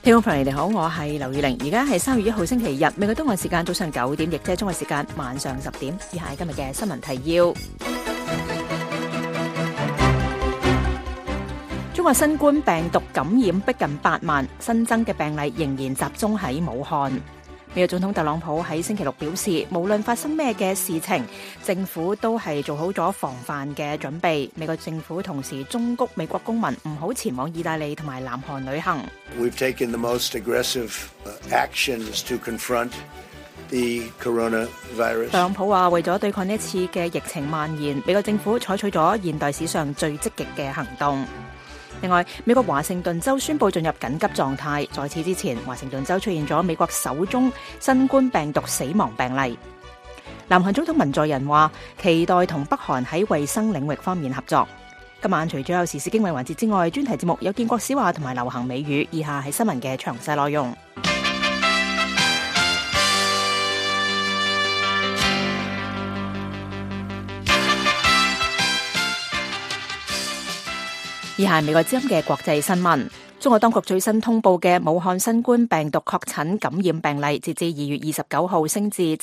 聽眾朋友你好，我係劉宇玲，而家係3月1號星期日，美國東岸時間早上9點，亦即係中國時間晚上10點。以下係今日嘅新聞提要。中國新冠病毒感染逼近8萬，新增嘅病例仍然集中喺武漢。美國總統特朗普喺星期六表示，無論發生咩嘅事情，政府都係做好咗防範嘅準備。美國政府同時忠告美國公民唔好前往意大利同埋南韓旅行。 We've taken the most aggressive actions to confront the coronavirus. 特朗普話，為咗對抗呢一次嘅疫情蔓延，美國政府採取咗現代史上最積極嘅行動。另外，美國華盛頓州宣布進入緊急狀態。在此之前，華盛頓州出現咗美國首宗新冠病毒死亡病例。南韓總統文在寅話，期待同北韓喺衛生領域方面合作。今晚除咗有時事經緯環節之外，專題節目有建國史話同埋流行美語。以下係新聞嘅詳細內容。以下係美國之音嘅國際新聞。中國當局最新通報嘅武漢新冠病毒確診感染病例，截至2月29號升至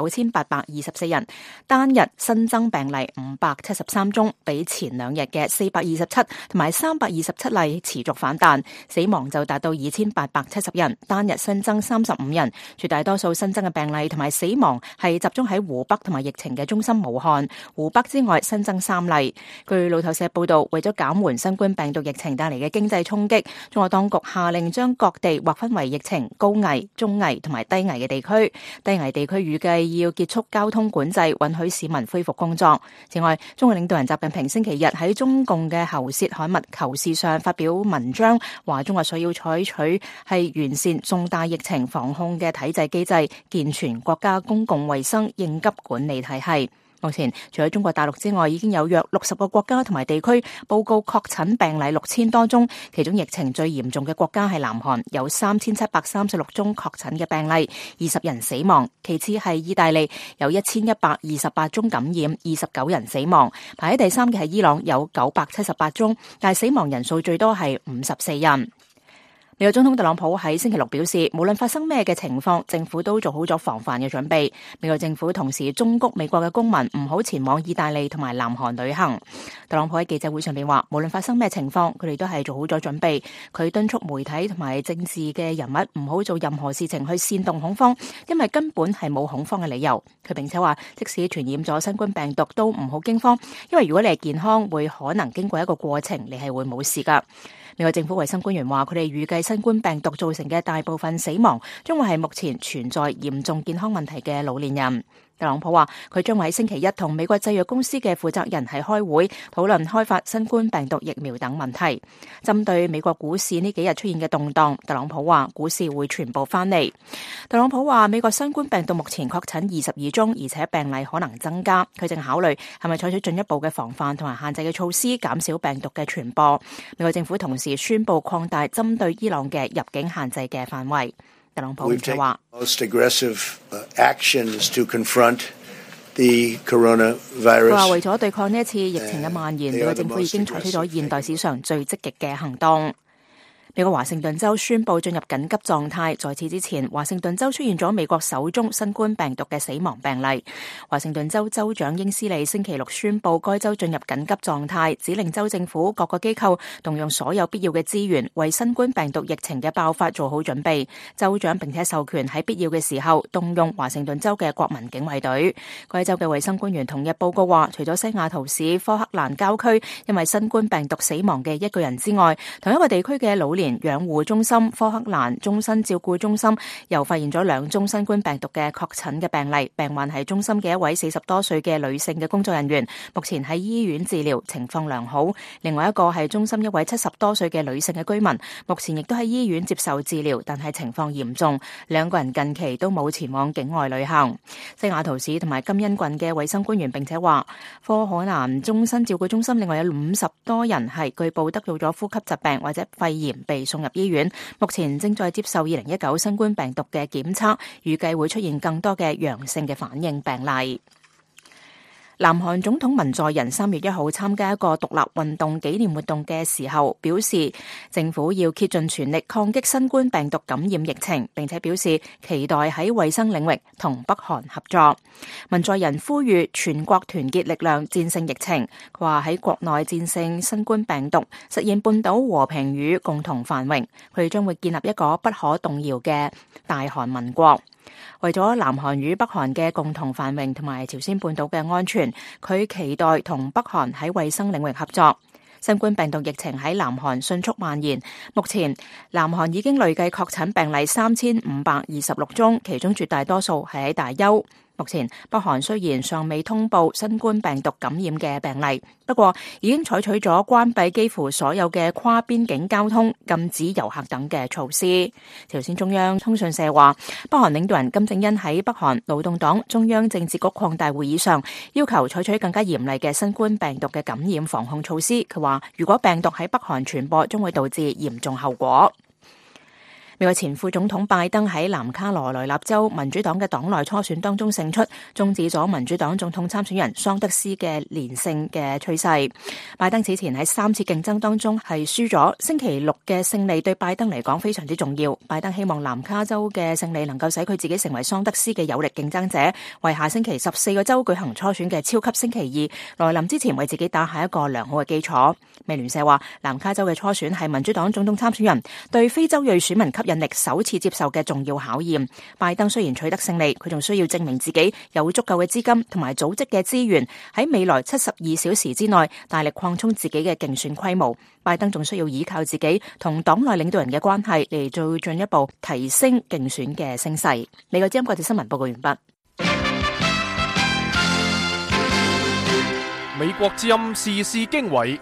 79,824人，單日新增病例573宗，比前兩日嘅427同埋327例持續反彈，死亡就達到2,870人，單日新增35人，絕大多數新增嘅病例同埋死亡係集中喺湖北同埋疫情嘅中心武漢，湖北之外新增3例。據路透社報道，為咗減緩新冠病毒疫情帶嚟嘅經濟衝擊，中國當局下令將各地劃分為疫情高危、中危同埋低危嘅地區。低危地區預計要結束交通管制，允許市民恢復工作。此外，中國領導人習近平星期日喺中共嘅喉舌刊物《求是》上發表文章，話中國需要採取係完善重大疫情防控嘅體制機制，健全國家公共衛生應急管理體系。目前，除咗中國大陸之外，已經有約60個國家同埋地區報告確診病例6000多宗，其中疫情最嚴重嘅國家係南韓，有3736宗確診嘅病例，20人死亡。其次係意大利，有1128宗感染，29人死亡。排喺第三嘅係伊朗，有978宗，但係死亡人數最多係54人。美國總統特朗普喺星期六表示，無論發生咩嘅情況，政府都做好咗防範嘅準備。美國政府同時忠告美國嘅公民唔好前往意大利同埋南韓旅行。特朗普喺記者會上邊話，無論發生咩情況，佢哋都係做好咗準備。佢敦促媒體同埋政治嘅人物唔好做任何事情去煽動恐慌，因為根本係冇恐慌嘅理由。佢並且話，即使傳染咗新冠病毒都唔好驚慌，因為如果你係健康，會可能經過一個過程，你係會冇事噶。美國政府衛生官員話，佢哋預計新冠病毒造成嘅大部分死亡將會係目前存在嚴重健康問題嘅老年人。特朗普話，佢將會喺星期一同美國製藥公司嘅負責人係開會，討論開發新冠病毒疫苗等問題。針對美國股市呢幾日出現嘅動盪，特朗普話股市會全部翻嚟。特朗普話，美國新冠病毒目前確診22宗，而且病例可能增加。佢正考慮係咪採取進一步嘅防範同埋限制嘅措施，減少病毒嘅傳播。美國政府同時宣布擴大針對伊朗嘅入境限制嘅範圍。特朗普就話 ：most aggressive actions to confront the coronavirus。 佢話為咗對抗呢一次疫情嘅蔓延，美國政府已經採取咗現代史上最積極嘅行動。美國華盛頓州宣布進入緊急狀態。在此之前，華盛頓州出現咗美國首宗新冠病毒嘅死亡病例。華盛頓州州長英斯利星期六宣布該州進入緊急狀態，指令州政府各個機構動用所有必要嘅資源，為新冠病毒疫情嘅爆發做好準備。州長並且授權喺必要嘅時候動用華盛頓州嘅國民警衛隊。該州嘅衛生官員同日報告話，除咗西雅圖市科克蘭郊區因為新冠病毒死亡嘅1個人之外，同一個地區嘅老年養護中心科克蘭終身照顧中心又發現咗2宗新冠病毒嘅確診嘅病例，病患係中心嘅一位40多歲嘅女性嘅工作人員，目前喺醫院治療，情況良好。另外一個係中心一位70多歲嘅女性嘅居民，目前亦都喺醫院接受治療，但係情況嚴重。2個人近期都冇前往境外旅行。西雅圖市同埋金恩郡嘅衛生官員並且話，科克蘭終身照顧中心另外有50多人係據報得到咗呼吸疾病或者肺炎被送入醫院，目前正在接受2019新冠病毒嘅檢測，預計會出現更多嘅陽性嘅反應病例。 南韓總統文在寅3月1號參加一個獨立運動紀念活動嘅時候，表示政府要竭盡全力抗擊新冠病毒感染疫情，並且表示期待喺衛生領域同北韓合作。文在寅呼籲全國團結力量戰勝疫情，佢話喺國內戰勝新冠病毒，實現半島和平與共同繁榮，佢哋將會建立一個不可動搖嘅大韓民國。為咗南韓與北韓嘅共同繁榮同埋朝鮮半島嘅安全，佢期待同北韓喺衛生領域合作。新冠病毒疫情喺南韓迅速蔓延，目前南韓已經累計確診病例3526宗，其中絕大多數係喺大邱。目前北韓雖然尚未通報新冠病毒感染嘅病例，不過已經採取咗關閉幾乎所有嘅跨邊境交通、禁止遊客等嘅措施。朝鮮中央通訊社話，北韓領導人金正恩喺北韓勞動黨中央政治局擴大會議上要求採取更加嚴厲嘅新冠病毒嘅感染防控措施。佢話，如果病毒喺北韓傳播，將會導致嚴重後果。美國前副總統拜登喺南卡羅來納州民主黨嘅黨內初選當中勝出，終止咗民主黨總統參選人桑德斯嘅連勝嘅趨勢。拜登此前喺3次競爭當中係輸咗，星期六嘅勝利對拜登嚟講非常之重要。拜登希望南卡州嘅勝利能夠使佢自己成為桑德斯嘅有力競爭者，為下星期14個州舉行初選嘅超級星期二來臨之前為自己打下一個良好嘅基礎。美聯社話，南卡州嘅初選係民主黨總統參選人對非洲裔選民吸引力首次接受嘅重要考驗。拜登雖然取得勝利，佢仲需要證明自己有足夠嘅資金同埋組織嘅資源，喺未來72小時之內大力擴充自己嘅競選規模。拜登仲需要依靠自己同黨內領導人嘅關係嚟做進一步提升競選嘅聲勢。美國之音國際新聞報告完畢。 美國之音時事經緯。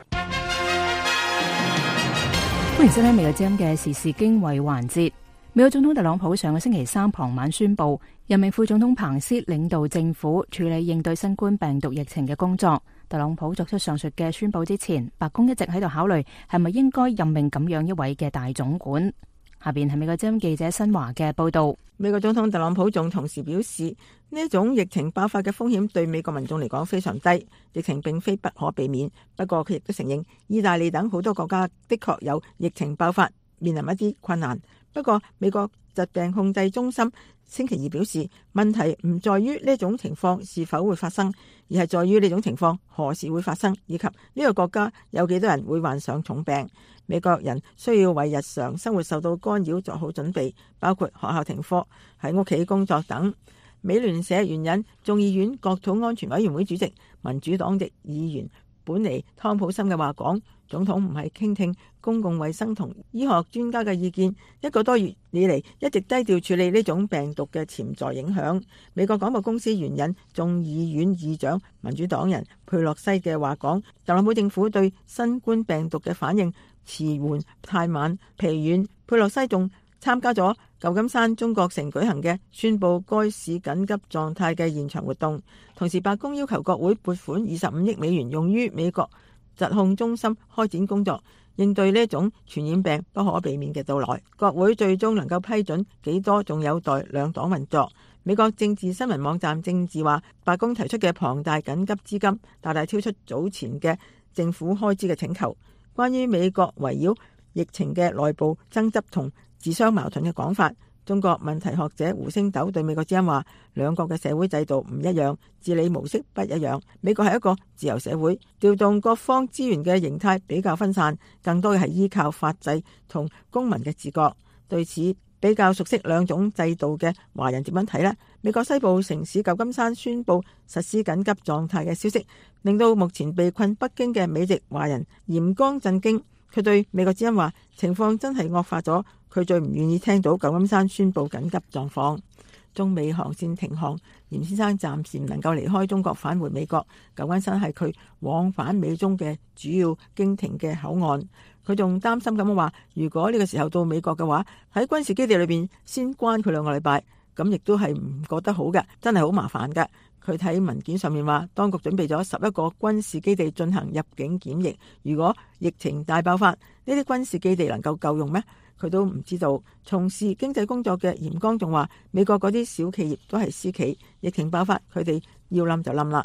歡迎收聽美國之音嘅時事經緯環節。美國總統特朗普上個星期三傍晚宣布，任命副總統彭斯領導政府處理應對新冠病毒疫情嘅工作。特朗普作出上述嘅宣布之前，白宮一直喺度考慮係咪應該任命咁樣一位嘅大總管。下邊係美國之音記者新華嘅報道。 美國總統特朗普仲同時表示，呢一種疫情爆發嘅風險對美國民眾嚟講非常低，疫情並非不可避免。不過佢亦都承認，意大利等好多國家的確有疫情爆發，面臨一啲困難。不過美國疾病控制中心星期二表示，問題唔在於呢種情況是否會發生，而係在於呢種情況何時會發生，以及呢個國家有幾多人會患上重病。美國人需要為日常生活受到干擾做好準備，包括學校停課、喺屋企工作等。美聯社援引眾議院國土安全委員會主席民主黨籍議員本尼湯普森嘅話講，總統唔係傾聽公共衛生同醫學專家嘅意見，一個多月以嚟一直低調處理呢種病毒嘅潛在影響。美國廣播公司援引眾議院議長民主黨人佩洛西嘅話講，特朗普政府對新冠病毒嘅反應遲緩、太慢、疲軟。佩洛西仲參加咗舊金山中國城舉行嘅宣布該市緊急狀態嘅現場活動，同時白宮要求國會撥款25億美元用於美國疾控中心開展工作，應對呢種傳染病不可避免嘅到來。國會最終能夠批准幾多，仲有待兩黨運作。美國政治新聞網站政治話，白宮提出嘅龐大緊急資金大大超出早前嘅政府開支嘅請求。關於美國圍繞疫情嘅內部爭執同自相矛盾嘅講法，中國問題學者胡星斗對美國之音話，兩國嘅社會制度唔一樣，治理模式不一樣。美國係一個自由社會，調動各方資源嘅形態比較分散，更多嘅係依靠法制同公民嘅自覺。對此比較熟悉兩種制度嘅華人點樣睇呢？美國西部城市舊金山宣布實施緊急狀態嘅消息，令到目前被困北京嘅美籍華人嚴剛震驚。佢對美國之音話，情況真係惡化咗，佢最唔願意聽到舊金山宣布緊急狀況。中美航線停航，嚴先生暫時唔能夠離開中國返回美國。舊金山係佢往返美中嘅主要經停嘅口岸。佢仲擔心咁話，如果呢個時候到美國嘅話，喺軍事基地裏邊先關佢2個禮拜，咁亦都係唔覺得好嘅，真係好麻煩嘅。佢睇文件上面話，當局準備咗11個軍事基地進行入境檢疫。如果疫情大爆發，呢啲軍事基地能夠夠用咩？佢都唔知道。從事經濟工作嘅嚴剛仲話，美國嗰啲小企業都係私企，疫情爆發佢哋要冧就冧啦。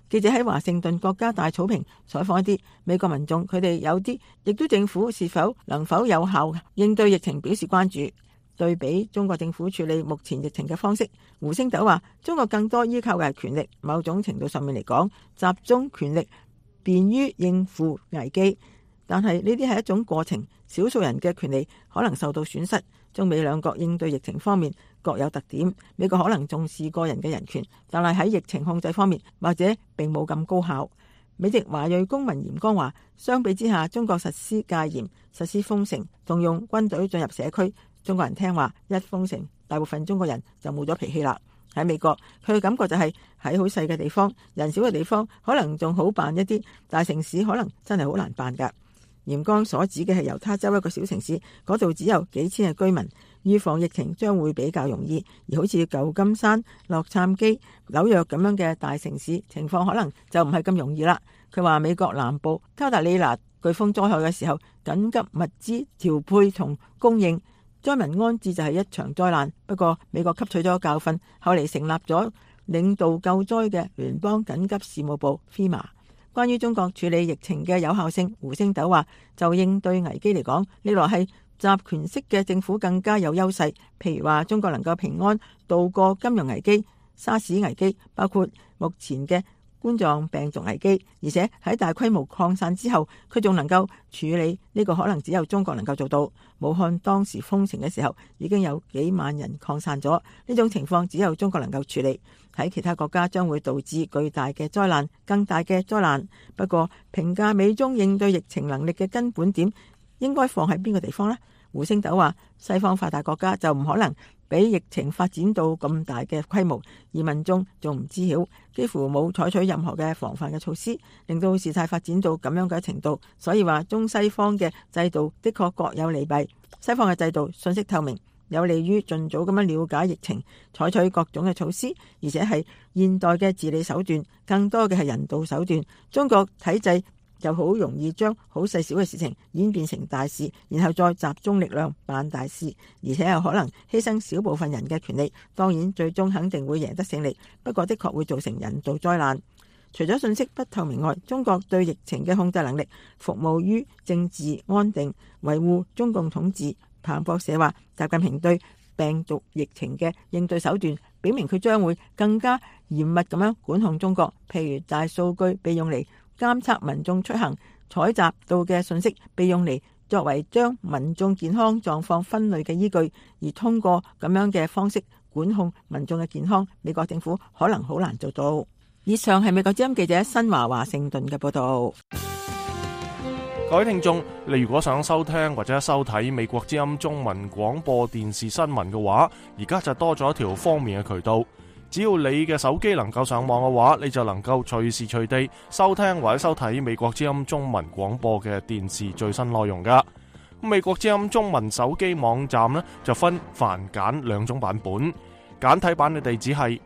記者喺華盛頓國家大草坪採訪一啲美國民眾，佢哋有啲亦都政府能否有效應對疫情表示關注。對比中國政府處理目前疫情嘅方式，胡星斗話中國更多依靠嘅係權力，某種程度上面嚟講，集中權力便於應付危機，但係呢啲係一種過程，少數人嘅權利可能受到損失。中美兩國應對疫情方面各有特點，美國可能重視個人嘅人權，但係喺疫情控制方面或者並冇咁高效。美籍華裔公民嚴剛話，相比之下，中國實施戒嚴、實施封城，動用軍隊進入社區，中國人聽話，一封城，大部分中國人就冇咗脾氣啦。喺美國，佢嘅感覺就係喺好細嘅地方、人少嘅地方，可能仲好辦一啲，大城市可能真係好難辦㗎。嚴剛所指嘅係猶他州一個小城市，嗰度只有幾千嘅居民，預防疫情將會比較容易。而好似舊金山、洛杉磯、紐約咁樣嘅大城市，情況可能就唔係咁容易啦。佢話美國南部卡塔利娜颶風災害嘅時候，緊急物資調配同供應，災民安置就係一場災難。不過美國吸取咗教訓，後嚟成立咗領導救災嘅聯邦緊急事務部 FEMA。關於中國處理疫情嘅有效性，胡星斗話就應對危機嚟講，歷來係集權式嘅政府更加有優勢。譬如話中國能夠平安度過金融危機、沙士危機，包括目前嘅冠狀病毒危機，而且喺大規模擴散之後，佢仲能夠處理呢個可能只有中國能夠做到。武漢當時封城嘅時候，已經有幾萬人擴散咗，呢種情況只有中國能夠處理。喺其他國家將會導致巨大嘅災難，更大嘅災難。不過評價美中應對疫情能力嘅根本點應該放喺邊個地方呢？胡星斗話西方發達國家就唔可能俾疫情發展到咁大嘅規模，而民眾仲唔知曉，幾乎冇採取任何嘅防範嘅措施，令到事態發展到咁樣嘅程度。所以話中西方嘅制度的確各有利弊。西方嘅制度信息透明，有利於盡早咁樣了解疫情，採取各種嘅措施，而且係現代嘅治理手段，更多嘅係人道手段。中國體制就好容易將好細小嘅事情演變成大事，然後再集中力量辦大事，而且有可能犧牲少部分人嘅權利。當然最終肯定會贏得勝利，不過的確會造成人道災難。除咗信息不透明外，中國對疫情嘅控制能力服務於政治安定，維護中共統治。彭博社話習近平對病毒疫情嘅應對手段表明佢將會更加嚴密咁樣管控中國，譬如大數據被用嚟監測民眾出行，採集到嘅信息被用嚟作為將民眾健康狀況分類嘅依據，而通過咁樣嘅方式管控民眾嘅健康，美國政府可能好難做到。以上係美國之音記者新華盛頓嘅報道。 各位聽眾，你如果想收聽或者收睇美國之音中文廣播電視新聞嘅話，而家就多咗一條方便嘅渠道。只要你嘅手機能夠上網嘅話，你就能夠隨時隨地收聽或者收睇美國之音中文廣播嘅電視最新內容噶。美國之音中文手機網站呢，就分繁簡兩種版本，簡體版嘅地址係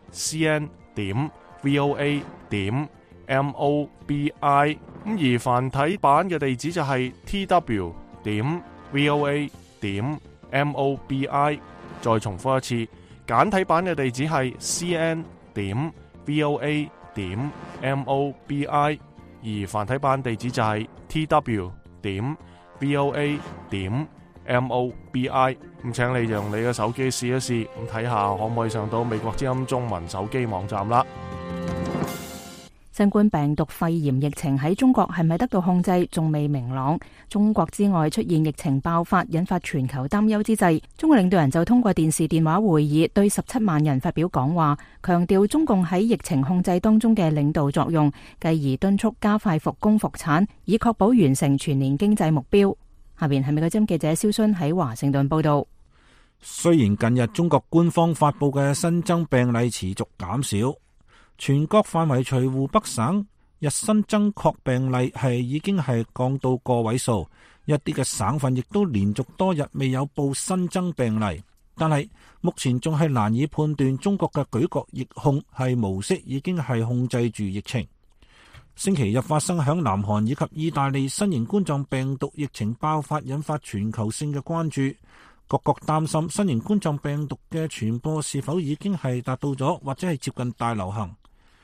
cn.voa.mobi， 而繁體版嘅地址就係 tw.voa.mobi。 再重複一次，簡體版嘅地址係 cn.voa.mobi， 而繁體版地址就係 tw.voa.mobi。 咁請你用你嘅手機試一試，咁睇下可唔可以上到美國之音中文手機網站啦。 新冠病毒肺炎疫情喺中國係咪得到控制，仲未明朗。中國之外出現疫情爆發，引發全球擔憂之際，中國領導人就通過電視電話會議對17萬人發表講話，強調中共喺疫情控制當中嘅領導作用，繼而敦促加快復工復產，以確保完成全年經濟目標。下邊係美國之音記者蕭薰喺華盛頓報道。 雖然近日中國官方發佈嘅新增病例持續減少，全國範圍除湖北省日新增確病例已經降到個位數，一啲嘅省份亦都連續多日未有報新增病例，但係目前仲係難以判斷中國嘅舉國疫控模式已經控制住疫情。星期日發生響南韓以及意大利新型冠狀病毒疫情爆發，引發全球性嘅關注。各國擔心新型冠狀病毒嘅傳播是否已經達到咗或者接近大流行。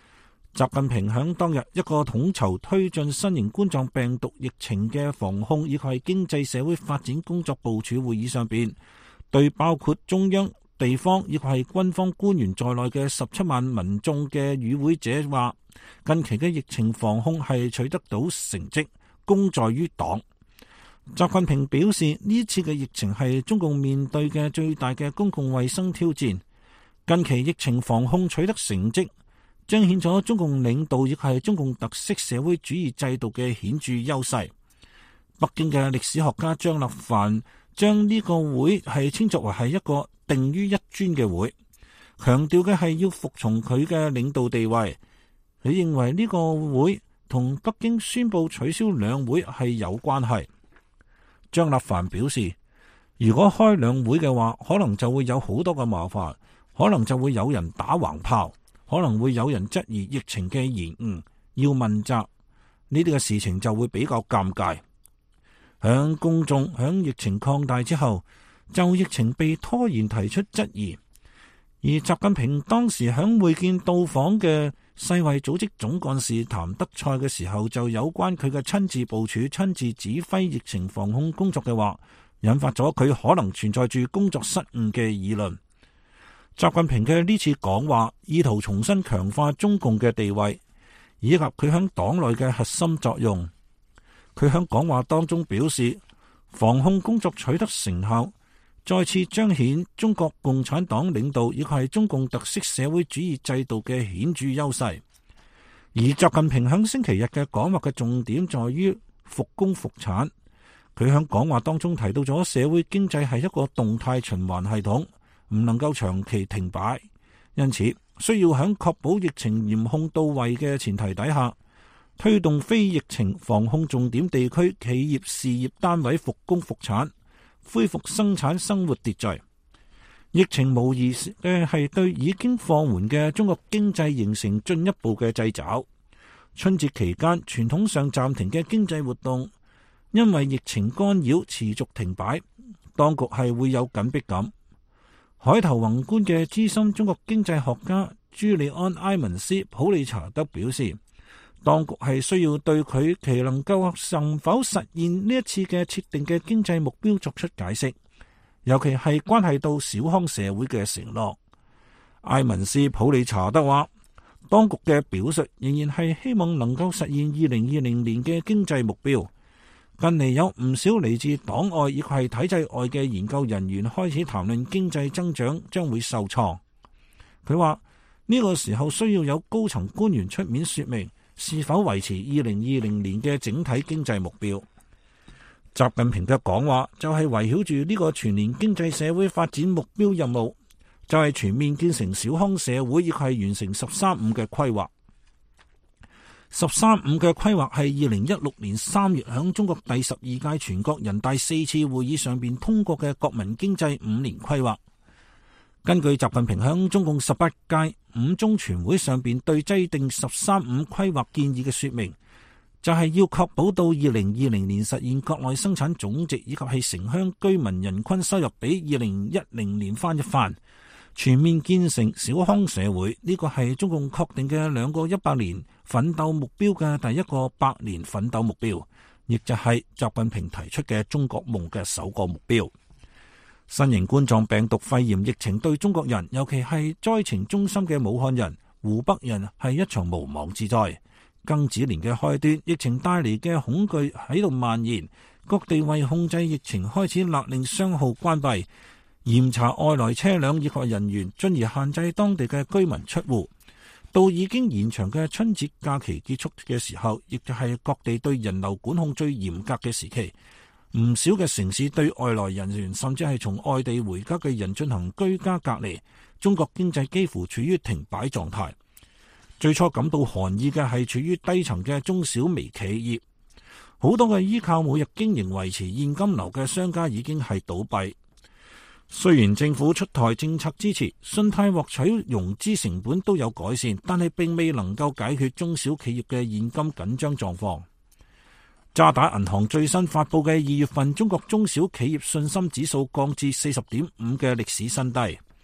習近平響當日一個統籌推進新型冠狀病毒疫情嘅防控以及係經濟社會發展工作部署會議上邊，對包括中央、地方以及係軍方官員在內嘅17萬民眾嘅與會者話，近期嘅疫情防控係取得到成績，功在於黨。習近平表示，呢次嘅疫情係中共面對嘅最大嘅公共衛生挑戰。近期疫情防控取得成績，彰顯咗中共領導亦係中共特色社會主義制度嘅顯著優勢。北京嘅歷史學家張立凡將呢個會係稱作為係一個定於一尊嘅會，強調嘅係要服從佢嘅領導地位。佢認為呢個會同北京宣布取消兩會係有關係。張立凡表示，如果開兩會嘅話，可能就會有好多嘅麻煩，可能就會有人打橫炮，可能會有人質疑疫情嘅延誤，要問責，呢啲嘅事情就會比較尷尬。響公眾響疫情擴大之後，就疫情被拖延提出質疑，而習近平當時響會見到訪嘅世衛組織總幹事譚德塞嘅時候，就有關佢嘅親自部署、親自指揮疫情防控工作嘅話，引發咗佢可能存在住工作失誤嘅議論。習近平嘅呢次講話，意圖重新強化中共嘅地位，以及佢響黨內嘅核心作用。佢響講話當中表示，防控工作取得成效，再次彰顯中國共產黨領導亦係中共特色社會主義制度嘅顯著優勢。而習近平響星期日嘅講話嘅重點在於復工復產。佢響講話當中提到咗社會經濟係一個動態循環系統，唔能夠長期停擺，因此需要喺確保疫情嚴控到位嘅前提底下，推動非疫情防控重點地區企業事業單位復工復產，恢復生產生活秩序。疫情無疑嘅係對已經放緩嘅中國經濟形成進一步嘅掣肘。春節期間傳統上暫停嘅經濟活動，因為疫情干擾持續停擺，當局係會有緊迫感。海頭宏觀嘅資深中國經濟學家朱利安·埃文斯·普利查德表示，當局係需要對佢其能夠能否實現呢一次嘅設定嘅經濟目標作出解釋，尤其係關係到小康社會嘅承諾。埃文斯·普利查德話，當局嘅表述仍然係希望能夠實現2020年嘅經濟目標。近嚟有唔少嚟自黨外亦係體制外嘅研究人員開始談論經濟增長將會受創。佢話呢個時候需要有高層官員出面說明是否維持2020年嘅整體經濟目標。習近平嘅講話就係圍繞住呢個全年經濟社會發展目標任務，就係全面建成小康社會，亦係完成13-5嘅規劃。13-5嘅規劃係2016年3月響中國第12屆全國人大4次會議上邊通過嘅國民經濟5年規劃。根據習近平響中共18屆五中全會上邊對制定13-5規劃建議嘅說明，就係要確保到2020年實現國內生產總值以及係城鄉居民人均收入比2010年翻一番，全面建成小康社會。呢個係中共確定嘅2個100年奮鬥目標嘅第一個100年奮鬥目標，亦就係習近平提出嘅中國夢嘅首個目標。新型冠狀病毒肺炎疫情對中國人，尤其係災情中心嘅武漢人、湖北人係一場無妄之災。庚子年嘅開端，疫情帶嚟嘅恐懼喺度蔓延，各地為控制疫情開始勒令商號關閉，嚴查外來車輛以及人員，進而限制當地嘅居民出戶。到已經延長嘅春節假期結束嘅時候，亦就係各地對人流管控最嚴格嘅時期。唔少嘅城市對外來人員甚至係從外地回家嘅人進行居家隔離。中國經濟幾乎處於停擺狀態。最初感到寒意嘅係處於低層嘅中小微企業，好多嘅依靠每日經營維持現金流嘅商家已經係倒閉。雖然政府出台政策支持，信貸獲取融資成本都有改善，但係並未能夠解決中小企業嘅現金緊張狀況。渣打銀行最新發佈嘅2月份中國中小企業信心指數降至40.5嘅歷史新低。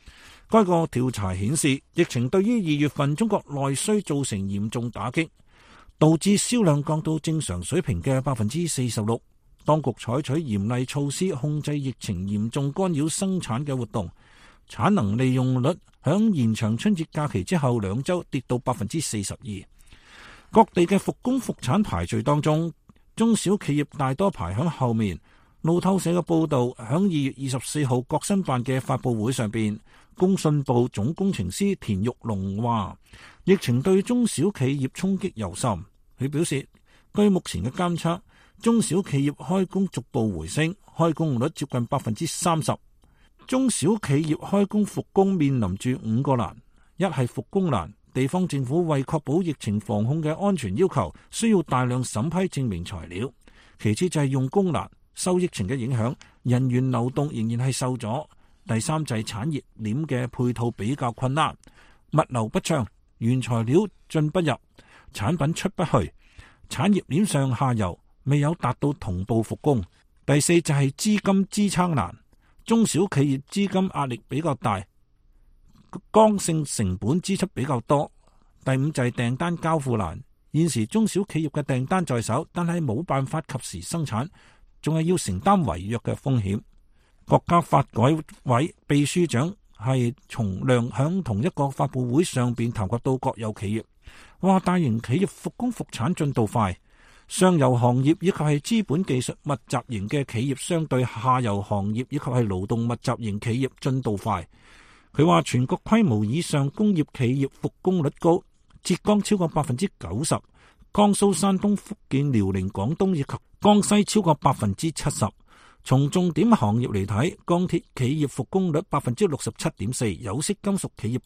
該個調查顯示，疫情對於2月份中國內需造成嚴重打擊，導致銷量降到正常水平嘅46%。當局採取嚴厲措施控制疫情嚴重干擾生產嘅活動，產能利用率響延長春節假期之後2週跌到42%。各地嘅復工復產排序當中，中小企業大多排響後面。路透社嘅報道，響2月24號國新辦嘅發佈會上邊，工信部總工程師田玉龍話，疫情對中小企業衝擊尤甚。佢表示，據目前嘅監測，中小企業開工逐步回升，開工率接近30%。中小企業開工復工面臨住5個難，一係復工難，地方政府為確保疫情防控嘅安全要求，需要大量審批證明材料；其次就係用工難，受疫情嘅影響，人員流動仍然係受阻；第三就係產業鏈嘅配套比較困難，物流不暢，原材料進不入，產品出不去，產業鏈上下游未有達到同步復工。第四就係資金支撐難，中小企業資金壓力比較大，剛性成本支出比較多。第五就係訂單交付難，現時中小企業嘅訂單在手，但係冇辦法及時生產，仲係要承擔違約嘅風險。國家發改委秘書長係從良響同一個發佈會上邊談及到國有企業，話大型企業復工復產進度快，上游行業以及係資本技術密集型嘅企業相對下游行業以及係勞動密集型企業進度快。佢話全國規模以上工業企業復工率高，浙江超過90%，江蘇、山東、福建、遼寧、廣東以及江西超過70%。從重點行業嚟睇，鋼鐵企業復工率67.4%，有色金屬企業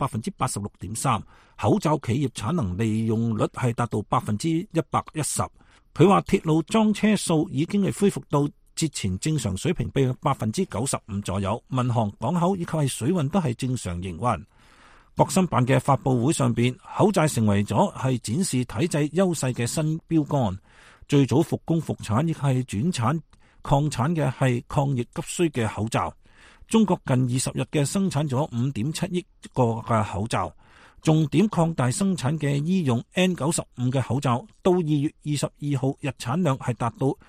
86.3%，口罩企業產能利用率係達到110%。佢話鐵路裝車數已經係恢復到節前正常水平，比95%左右。民航、港口以及係水運都係正常營運。國新辦嘅發佈會上邊，口罩成為咗係展示體制優勢嘅新標杆。最早復工復產亦係轉產擴產嘅係抗疫急需嘅口罩。中國近20日嘅生產咗5.7億個嘅口罩，重點擴大生產嘅醫用 N95 嘅口罩，到2月22號日產量係達到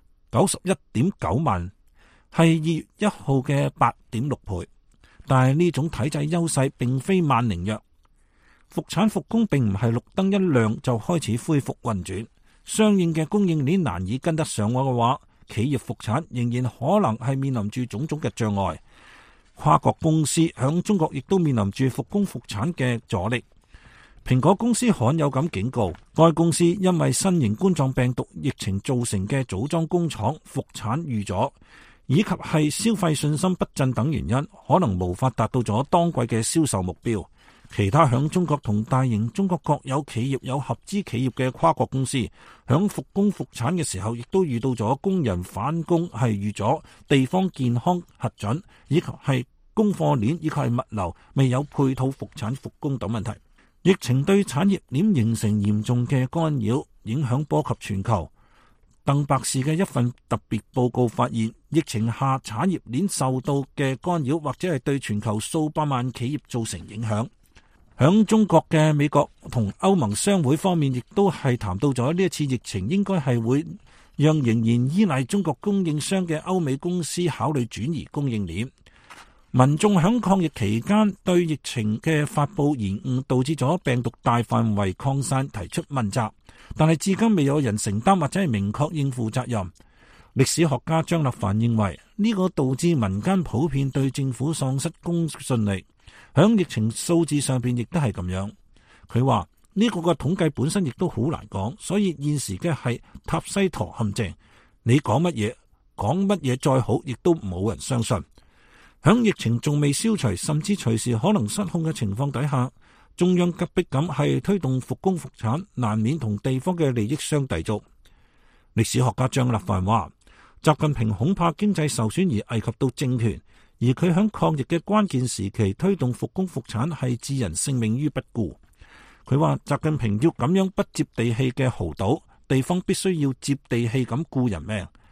91.9萬，係2月1號嘅8.6倍。但係呢種體制優勢並非萬靈藥，復產復工並唔係綠燈一亮就開始恢復運轉，相應嘅供應鏈難以跟得上我嘅話，企業復產仍然可能係面臨住種種嘅障礙。跨國公司響中國亦都面臨住復工復產嘅阻力。蘋果公司罕有咁警告，該公司因為新型冠狀病毒疫情造成嘅組裝工廠復產遇阻，以及係消費信心不振等原因，可能無法達到咗當季嘅銷售目標。其他響中國同大型中國國有企業有合資企業嘅跨國公司，響復工復產嘅時候，亦都遇到咗工人返工係遇咗地方健康核准，以及係供貨鏈以及係物流未有配套復產復工等問題。疫情對產業鏈形成嚴重嘅干擾，影響波及全球。鄧博士嘅一份特別報告發現，疫情下產業鏈受到嘅干擾，或者係對全球數百萬企業造成影響。響中國嘅美國同歐盟商會方面，亦都係談到咗呢一次疫情應該係會讓仍然依賴中國供應商嘅歐美公司考慮轉移供應鏈。民眾響抗疫期間對疫情嘅發布延誤，導致咗病毒大範圍擴散，提出問責，但係至今未有人承擔或者係明確應負責任。歷史學家張立凡認為呢個導致民間普遍對政府喪失公信力。響疫情數字上邊亦都係咁樣。佢話呢個嘅統計本身亦都好難講，所以現時嘅係塔西佗陷阱。你講乜嘢再好，亦都冇人相信。響疫情仲未消除，甚至隨時可能失控嘅情況底下，中央急迫咁係推動復工復產，難免同地方嘅利益相抵觸。歷史學家張立凡話，習近平恐怕經濟受損而危及到政權，而佢響抗疫嘅關鍵時期推動復工復產係置人性命於不顧。佢話習近平要咁樣不接地氣嘅豪賭，地方必須要接地氣咁顧人命。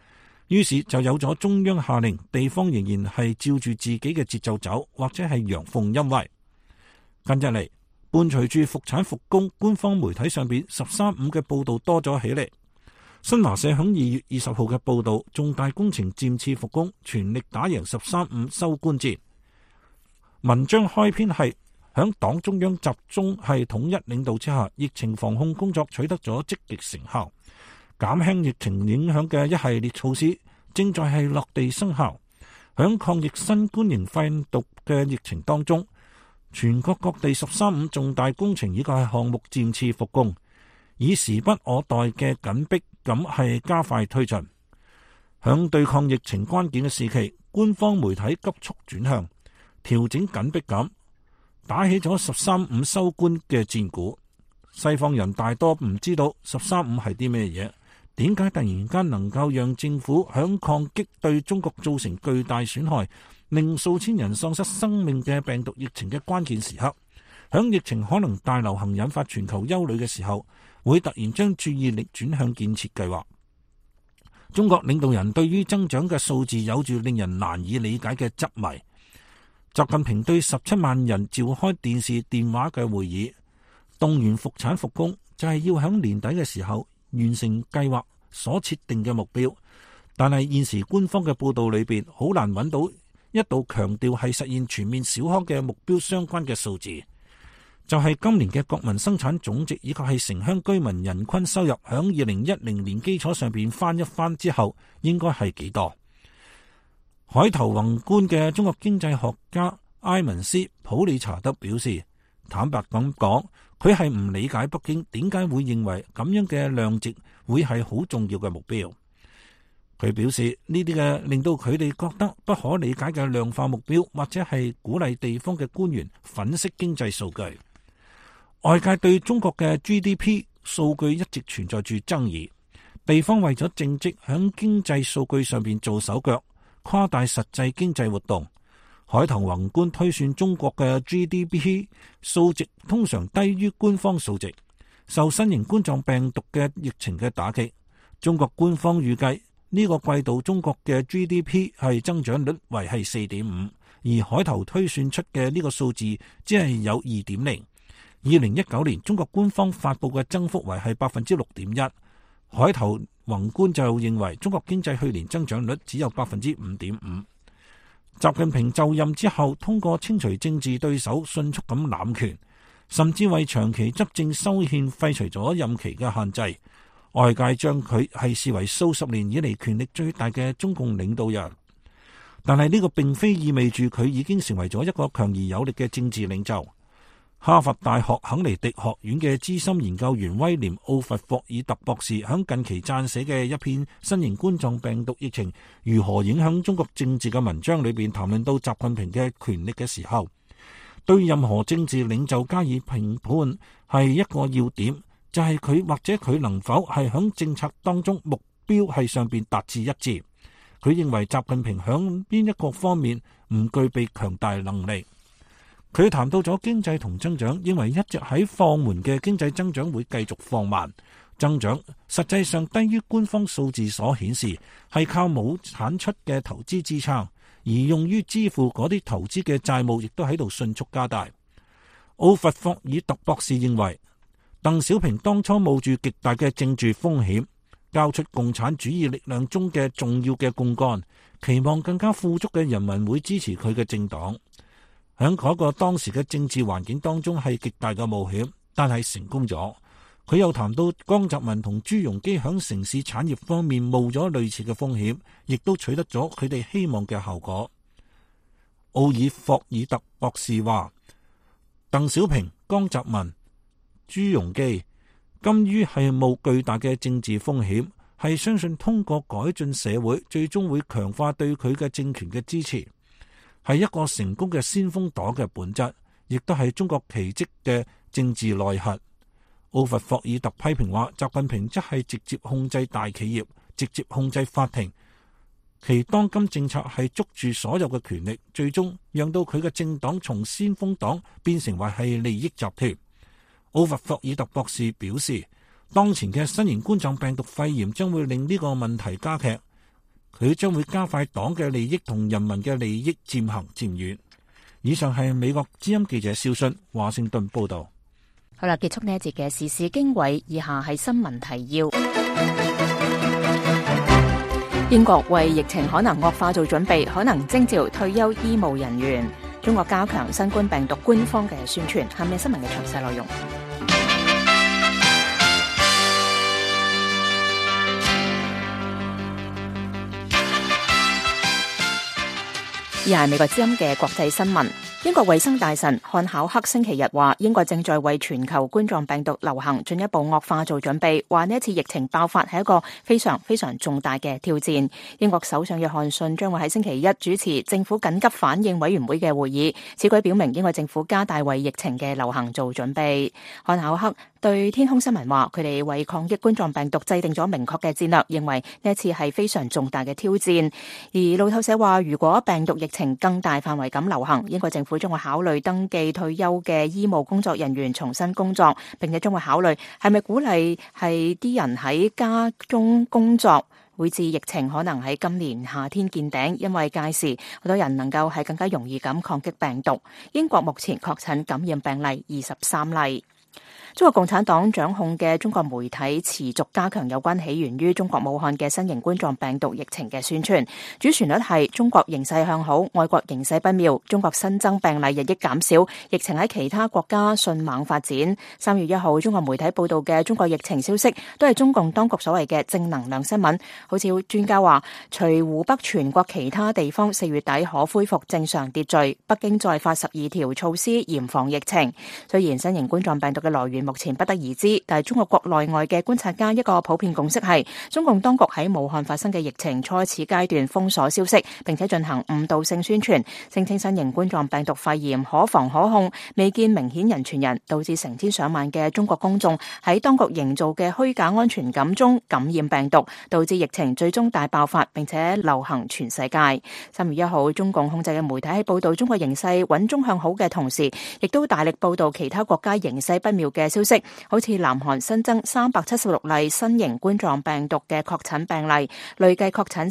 於是就有咗中央下令，地方仍然係照住自己嘅節奏走，或者係陽奉陰違。近日嚟，伴隨住復產復工，官方媒體上邊13.5嘅報道多咗起嚟。新華社響2月20號嘅報道，重大工程漸次復工，全力打贏13.5收官戰。文章開篇係響黨中央集中係統一領導之下，疫情防控工作取得咗積極成效，減輕疫情影響嘅一系列措施正在係落地生效。響抗疫新冠型肺炎毒嘅疫情當中，全國各地13.5重大工程以及係項目漸次復工，以時不我待嘅緊迫感係加快推進。響對抗疫情關鍵嘅時期，官方媒體急速轉向，調整緊迫感，打起咗13.5收官嘅戰鼓。西方人大多唔知道13.5係啲咩嘢，點解突然間能夠讓政府響抗擊對中國造成巨大損害，令數千人喪失生命嘅病毒疫情嘅關鍵時刻，響疫情可能大流行引發全球憂慮嘅時候，會突然將注意力轉向建設計劃。中國領導人對於增長嘅數字有住令人難以理解嘅執迷。習近平對17萬人召開電視電話嘅會議，動員復產復工，就係要響年底嘅時候完成計劃所設定嘅目標。但係現時官方嘅報道裏邊好難揾到一度強調係實現全面小康嘅目標相關嘅數字。就係今年嘅國民生產總值以及係城鄉居民人均收入響2010年基礎上邊翻一番之後，應該係幾多？海頭宏觀嘅中國經濟學家埃文斯普理查德表示，坦白咁講，佢係唔理解北京點解會認為咁樣嘅量值會係好重要嘅目標。佢表示呢啲嘅令到佢哋覺得不可理解嘅量化目標，或者係鼓勵地方嘅官員粉飾經濟數據。外界對中國嘅 GDP 數據一直存在住爭議，地方為咗政績響經濟數據上邊做手腳，誇大實際經濟活動。海頭宏觀推算中國嘅 GDP 數值通常低於官方數值，受新型冠狀病毒嘅疫情嘅打擊。中國官方預計呢個季度中國嘅 GDP 係增長率為係 4.5， 而海頭推算出嘅呢個數字只係有 2.0。2019年中國官方發佈嘅增幅為係 6.1%， 海頭宏觀就認為中國經濟去年增長率只有 5.5%。習近平就任之後，通過清除政治對手，迅速咁攬權，甚至為長期執政修憲廢除咗任期嘅限制。外界將佢係視為數十年以嚟權力最大嘅中共領導人，但係呢個並非意味住佢已經成為咗一個強而有力嘅政治領袖。哈佛大學肯尼迪學院嘅資深研究員威廉奧弗霍爾特博士喺近期撰寫嘅一篇新型冠狀病毒疫情如何影響中國政治嘅文章裏邊，談論到習近平嘅權力嘅時候，對任何政治領袖加以評判係一個要點，就係佢或者佢能否係響政策當中目標係上邊達至一致。佢認為習近平響邊一個方面唔具備強大能力。佢談到咗經濟同增長，認為一直喺放緩嘅經濟增長會繼續放慢，增長實際上低於官方數字所顯示，係靠冇產出嘅投資支撐，而用於支付嗰啲投資嘅債務亦都喺度迅速加大。奧弗霍爾特博士認為，鄧小平當初冒住極大嘅政治風險，交出共產主義力量中嘅重要嘅槓桿，期望更加富足嘅人民會支持佢嘅政黨。喺嗰個當時嘅政治環境當中係極大嘅冒險，但係成功咗。佢又談到江澤民同朱鎔基喺城市產業方面冒咗類似嘅風險，亦都取得咗佢哋希望嘅效果。奧爾霍爾特博士話，鄧小平、江澤民、朱鎔基甘於係冒巨大嘅政治風險，係相信通過改進社會，最終會強化對佢嘅政權嘅支持，係一個成功嘅先鋒黨嘅本質，亦都係中國奇蹟嘅政治內核。奧弗霍爾特批評話，習近平則係直接控制大企業，直接控制法庭，其當今政策係捉住所有嘅權力，最終讓到佢嘅政黨從先鋒黨變成為係利益集團。奧弗霍爾特博士表示，當前嘅新型冠狀病毒肺炎將會令呢個問題加劇。 佢將會加快黨嘅利益同人民嘅利益漸行漸遠。以上係美國之音記者蕭迅華盛頓報道。 好啦，結束呢一節嘅時事經緯，以下係新聞提要。英國為疫情可能惡化做準備，可能徵召退休醫務人員。中國加強新冠病毒官方嘅宣傳。下面新聞嘅詳細內容。以下係美國之音嘅國際新聞。英國衛生大臣漢考克星期日話，英國正在為全球冠狀病毒流行進一步惡化做準備，話呢一次疫情爆發係一個非常非常重大嘅挑戰。英國首相約翰遜將會喺星期一主持政府緊急反應委員會嘅會議，此舉表明英國政府加大為疫情嘅流行做準備。漢考克對天空新聞話，佢哋為抗擊冠狀病毒制定咗明確嘅戰略，認為呢一次係非常重大嘅挑戰。而路透社話，如果病毒疫情更大範圍咁流行，英國政府將會考慮登記退休嘅醫務工作人員重新工作，並且將會考慮係咪鼓勵係啲人喺家中工作，會致疫情可能喺今年夏天見頂，因為屆時好多人能夠係更加容易咁抗擊病毒。英國目前確診感染病例23例。中國共產黨掌控嘅中國媒體持續加強有關起源於中國武漢嘅新型冠狀病毒疫情嘅宣傳，主旋律係中國形勢向好，外國形勢不妙，中國新增病例日益減少，疫情喺其他國家迅猛發展。3月1號，中國媒體報道嘅中國疫情消息都係中共當局所謂嘅正能量新聞，好似專家話，除湖北全國其他地方4月底可恢復正常秩序，北京再發12條措施嚴防疫情。雖然新型冠狀病毒嘅來源目前不得而知，但係中國國內外嘅觀察家一個普遍共識係，中共當局喺武漢發生嘅疫情初始階段封鎖消息，並且進行誤導性宣傳，聲稱新型冠狀病毒肺炎可防可控，未見明顯人傳人，導致成千上萬嘅中國公眾喺當局營造嘅虛假安全感中感染病毒，導致疫情最終大爆發，並且流行全世界。3月1號，中共控制嘅媒體喺報道中國形勢穩中向好嘅同時，亦都大力報道其他國家形勢不妙嘅消息，好似南韓新增376例新型冠狀病毒嘅確診病例，累計確診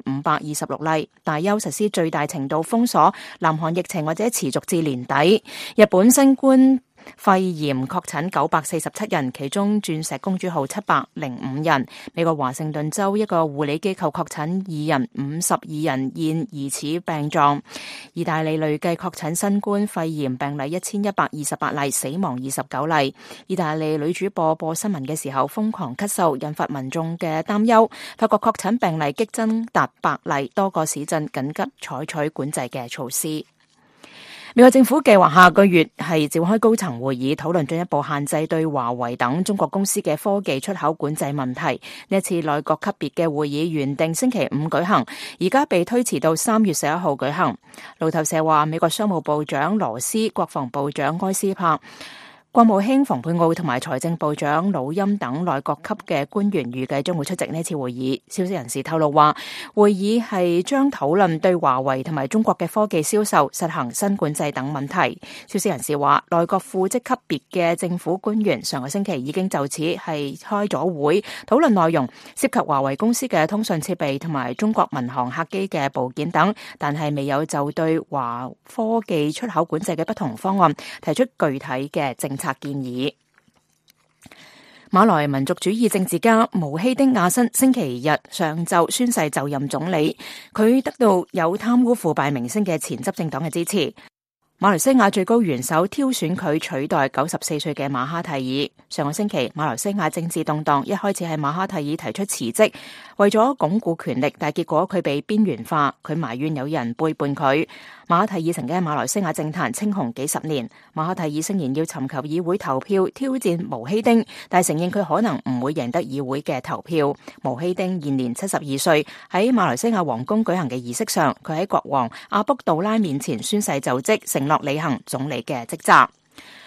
3526例。大邱實施最大程度封鎖，南韓疫情或者持續至年底。日本新冠肺炎確診947人，其中鑽石公主號705人。美國華盛頓州一個護理機構確診2人，52人現疑似病狀。意大利累計確診新冠肺炎病例1128例，死亡29例。意大利女主播播新聞嘅時候瘋狂咳嗽，引發民眾嘅擔憂。法國確診病例激增達100例，多個市鎮緊急採取管制嘅措施。美國政府計劃下個月係召開高層會議，討論進一步限制對華為等中國公司嘅科技出口管制問題。呢一次內閣級別嘅會議原定星期5舉行，而家被推遲到3月11號舉行。路透社話，美國商務部長羅斯、國防部長埃斯珀、國務卿蓬佩奧同埋財政部長魯欽等內閣級嘅官員預計將會出席呢次會議。消息人士透露話，會議係將討論對華為同埋中國嘅科技銷售實行新管制等問題。消息人士話，內閣副職級別嘅政府官員上個星期已經就此係開咗會，討論內容，涉及華為公司嘅通訊設備同埋中國民航客機嘅部件等，但係未有就對華科技出口管制嘅不同方案提出具體嘅政策建議。馬來民族主義政治家毛希丁亞辛星期日上晝宣誓就任總理，佢得到有貪污腐敗名聲嘅前執政黨嘅支持。馬來西亞最高元首挑選佢取代94歲嘅馬哈蒂爾。上個星期，馬來西亞政治動盪，一開始係馬哈蒂爾提出辭職，為咗鞏固權力，但結果佢被邊緣化，佢埋怨有人背叛佢。馬哈蒂爾曾經喺馬來西亞政壇稱雄幾十年。馬哈蒂爾聲言要尋求議會投票挑戰毛希丁，但係承認佢可能唔會贏得議會嘅投票。毛希丁現年72歲，喺馬來西亞皇宮舉行嘅儀式上，佢喺國王阿卜杜拉面前宣誓就職，承諾履行總理嘅職責。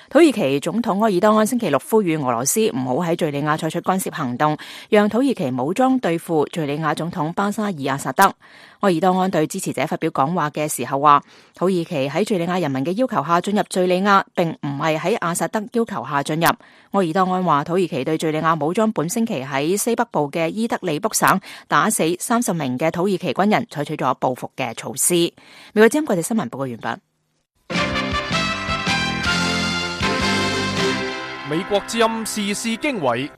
土耳其總統埃爾多安星期六呼籲俄羅斯唔好喺敘利亞採取干涉行動，讓土耳其武裝對付敘利亞總統巴沙爾阿薩德。埃爾多安對支持者發表講話嘅時候話，土耳其喺敘利亞人民嘅要求下進入敘利亞，並唔係喺阿薩德要求下進入。埃爾多安話，土耳其對敘利亞武裝本星期喺西北部嘅伊德利卜省打死30名嘅土耳其軍人，採取咗報復嘅措施。美國之音國際新聞報告完畢。 美國之音時事經緯，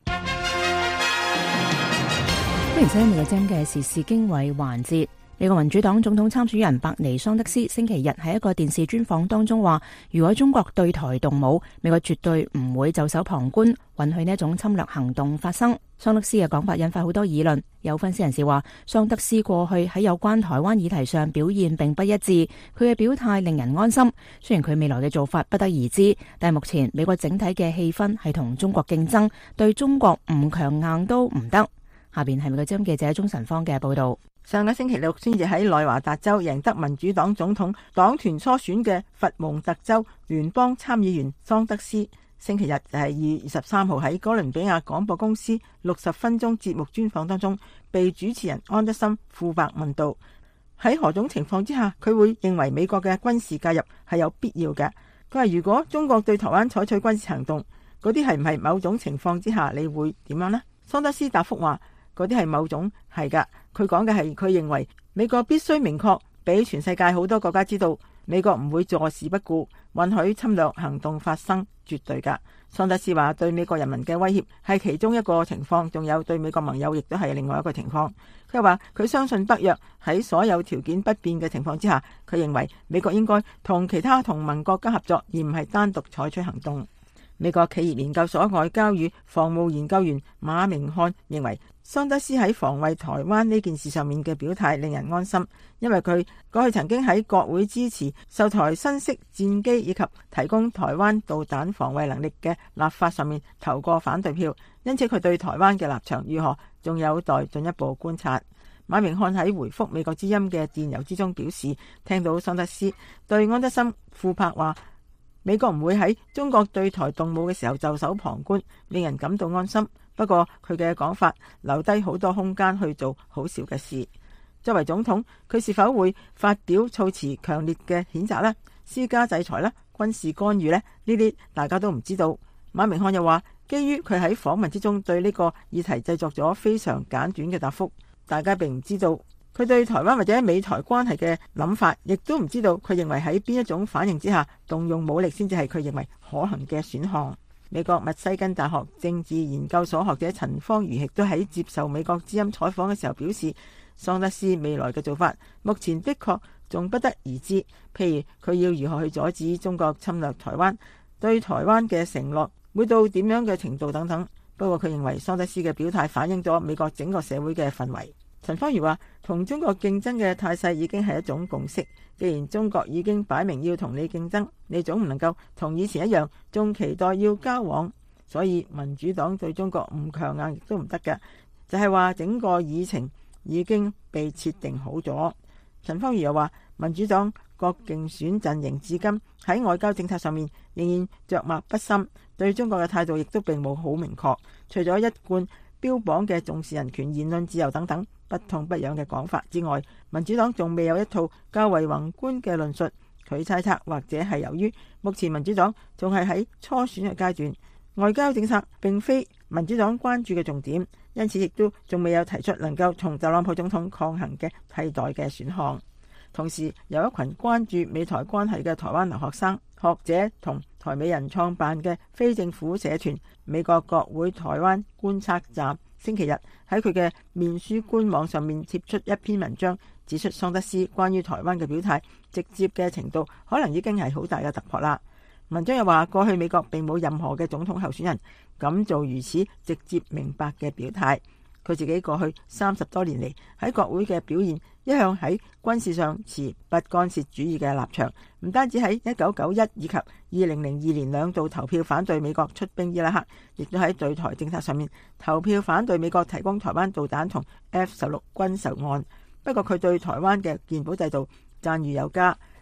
歡迎收聽美國之音嘅時事經緯環節。美國民主黨總統參選人伯尼桑德斯星期日喺一個電視專訪當中話，如果中國對台動武，美國絕對唔會袖手旁觀，允許呢一種侵略行動發生。桑德斯嘅講法引發好多議論，有分析人士話，桑德斯過去喺有關台灣議題上表現並不一致，佢嘅表態令人安心。雖然佢未來嘅做法不得而知，但係目前美國整體嘅氣氛係同中國競爭，對中國唔強硬都唔得。下邊係美國之音記者鍾晨芳嘅報道。 上個星期六先至喺內華達州贏得民主黨總統黨團初選嘅佛蒙特州聯邦參議員桑德斯，星期日就係2月23號喺哥倫比亞廣播公司60分鐘節目專訪當中，被主持人安德森庫伯問到喺何種情況之下佢會認為美國嘅軍事介入係有必要嘅。佢話如果中國對台灣採取軍事行動，嗰啲係唔係某種情況之下你會點樣呢？桑德斯答覆話，嗰啲係某種係噶，佢講嘅係佢認為美國必須明確俾全世界好多國家知道，美國唔會坐視不顧，允許侵略行動發生，絕對噶。桑德斯話對美國人民嘅威脅係其中一個情況，仲有對美國盟友亦都係另外一個情況。佢話佢相信北約喺所有條件不變嘅情況之下，佢認為美國應該同其他同盟國家合作，而唔係單獨採取行動。美國企業研究所外交與防務研究員馬明漢認為，桑德斯喺防衛台灣呢件事上面嘅表態令人安心，因為佢過去曾經喺國會支持售台新式戰機以及提供台灣導彈防衛能力嘅立法上面投過反對票，因此佢對台灣嘅立場如何仲有待進一步觀察。馬明漢喺回覆美國之音嘅電郵之中表示，聽到桑德斯對安德森庫珀話美國唔會喺中國對台動武嘅時候袖手旁觀，令人感到安心。不過佢嘅講法留低好多空間去做好笑嘅事。作為總統，佢是否會發表措辭強烈嘅譴責呢？施加制裁呢？軍事干預呢？呢啲大家都唔知道。馬明漢又話，基於佢喺訪問之中對呢個議題製作咗非常簡短嘅答覆，大家並唔知道佢對台灣或者美台關係嘅諗法，亦都唔知道佢認為喺邊一種反應之下動用武力先至係佢認為可行嘅選項。美國密西根大學政治研究所學者陳方瑜亦都喺接受美國之音採訪嘅時候表示，桑德斯未來嘅做法目前的確仲不得而知，譬如佢要如何去阻止中國侵略台灣，對台灣嘅承諾會到點樣嘅程度等等。不過佢認為桑德斯嘅表態反映咗美國整個社會嘅氛圍。陳方瑜話，同中國競爭嘅態勢已經係一種共識，既然中國已經擺明要同你競爭，你總唔能夠同以前一樣仲期待要交往，所以民主黨對中國唔強硬亦都唔得嘅，就係話整個議程已經被設定好咗。陳方瑜又話，民主黨各競選陣營至今喺外交政策上面仍然着墨不深，對中國嘅態度亦都並冇好明確，除咗一貫標榜嘅重視人權、言論自由等等不痛不癢嘅講法之外，民主黨仲未有一套較為宏觀嘅論述。佢猜測或者係由於目前民主黨仲係喺初選嘅階段，外交政策並非民主黨關注嘅重點，因此亦都仲未有提出能夠同特朗普總統抗衡嘅替代嘅選項。同時有一群關注美台關係嘅台灣留學生、學者同台美人創辦嘅非政府社團美國國會台灣觀察站，星期日喺佢嘅面書官網上面貼出一篇文章，指出桑德斯關於台灣嘅表態直接嘅程度可能已經係好大嘅突破啦。文章又話，過去美國並冇任何嘅總統候選人敢做如此直接明白嘅表態。佢自己過去30多年嚟喺國會嘅表現，一向喺軍事上持不干涉主義嘅立場，唔單止喺1991以及2002年兩度投票反對美國出兵伊拉克，亦都喺對台政策上面投票反對美國提供台灣導彈同 F-16軍售案。不過佢對台灣嘅健保制度讚譽有加，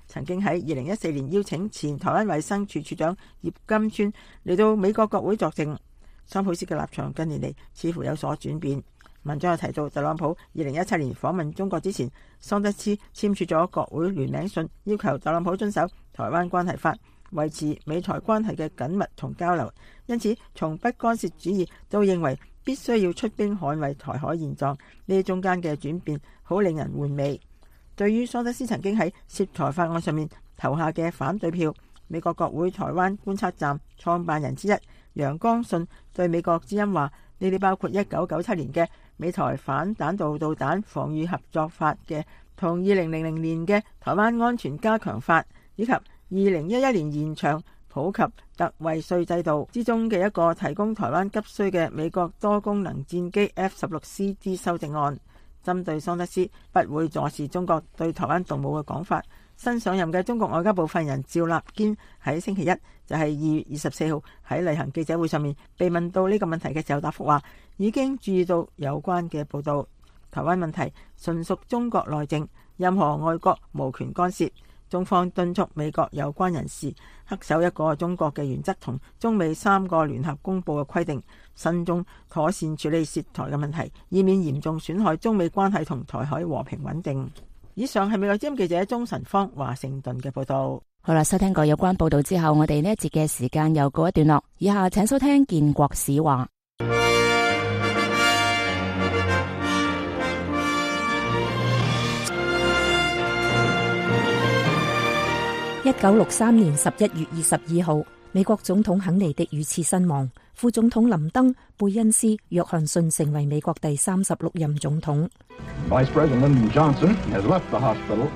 曾經喺2014年邀請前台灣衛生署署長葉金川嚟到美國國會作證。桑普斯嘅立場近年嚟似乎有所轉變。文章有提到，特朗普2017年訪問中國之前，桑德斯簽署咗國會聯名信，要求特朗普遵守台灣關係法，維持美台關係嘅緊密同交流。因此，從不干涉主義到認為必須要出兵捍衛台海現狀，呢中間嘅轉變好令人玩味。對於桑德斯曾經喺涉台法案上面投下嘅反對票，美國國會台灣觀察站創辦人之一楊光信對美國之音話：呢啲包括1997年嘅美台反彈道導彈防禦合作法嘅，同2000年嘅台灣安全加強法，以及2011年延長普及特惠稅制度之中嘅一個提供台灣急需嘅美國多功能戰機 F-16C 之修正案。針對桑德斯不會坐視中國對台灣動武嘅講法，新上任嘅中國外交部發言人趙立堅喺星期一，就係2月24號喺例行記者會上面被問到呢個問題嘅時候，答覆話已經注意到有關嘅報道，台灣問題純屬中國內政，任何外國無權干涉。中方敦促美國有關人士恪守一個中國嘅原則同中美3個聯合公報嘅規定，慎重妥善處理涉台嘅問題，以免嚴重損害中美關係同台海和平穩定。以上係美國之音記者鍾晨芳華盛頓嘅報道。 好啦，收聽過有關報道之後，我哋呢一節嘅時間又告一段落。以下請收聽建國史話。1963年11月22號，美國總統肯尼迪遇刺身亡，副總統林登、貝恩斯、約翰遜成為美國第36任總統。 Vice President Johnson has left the hospital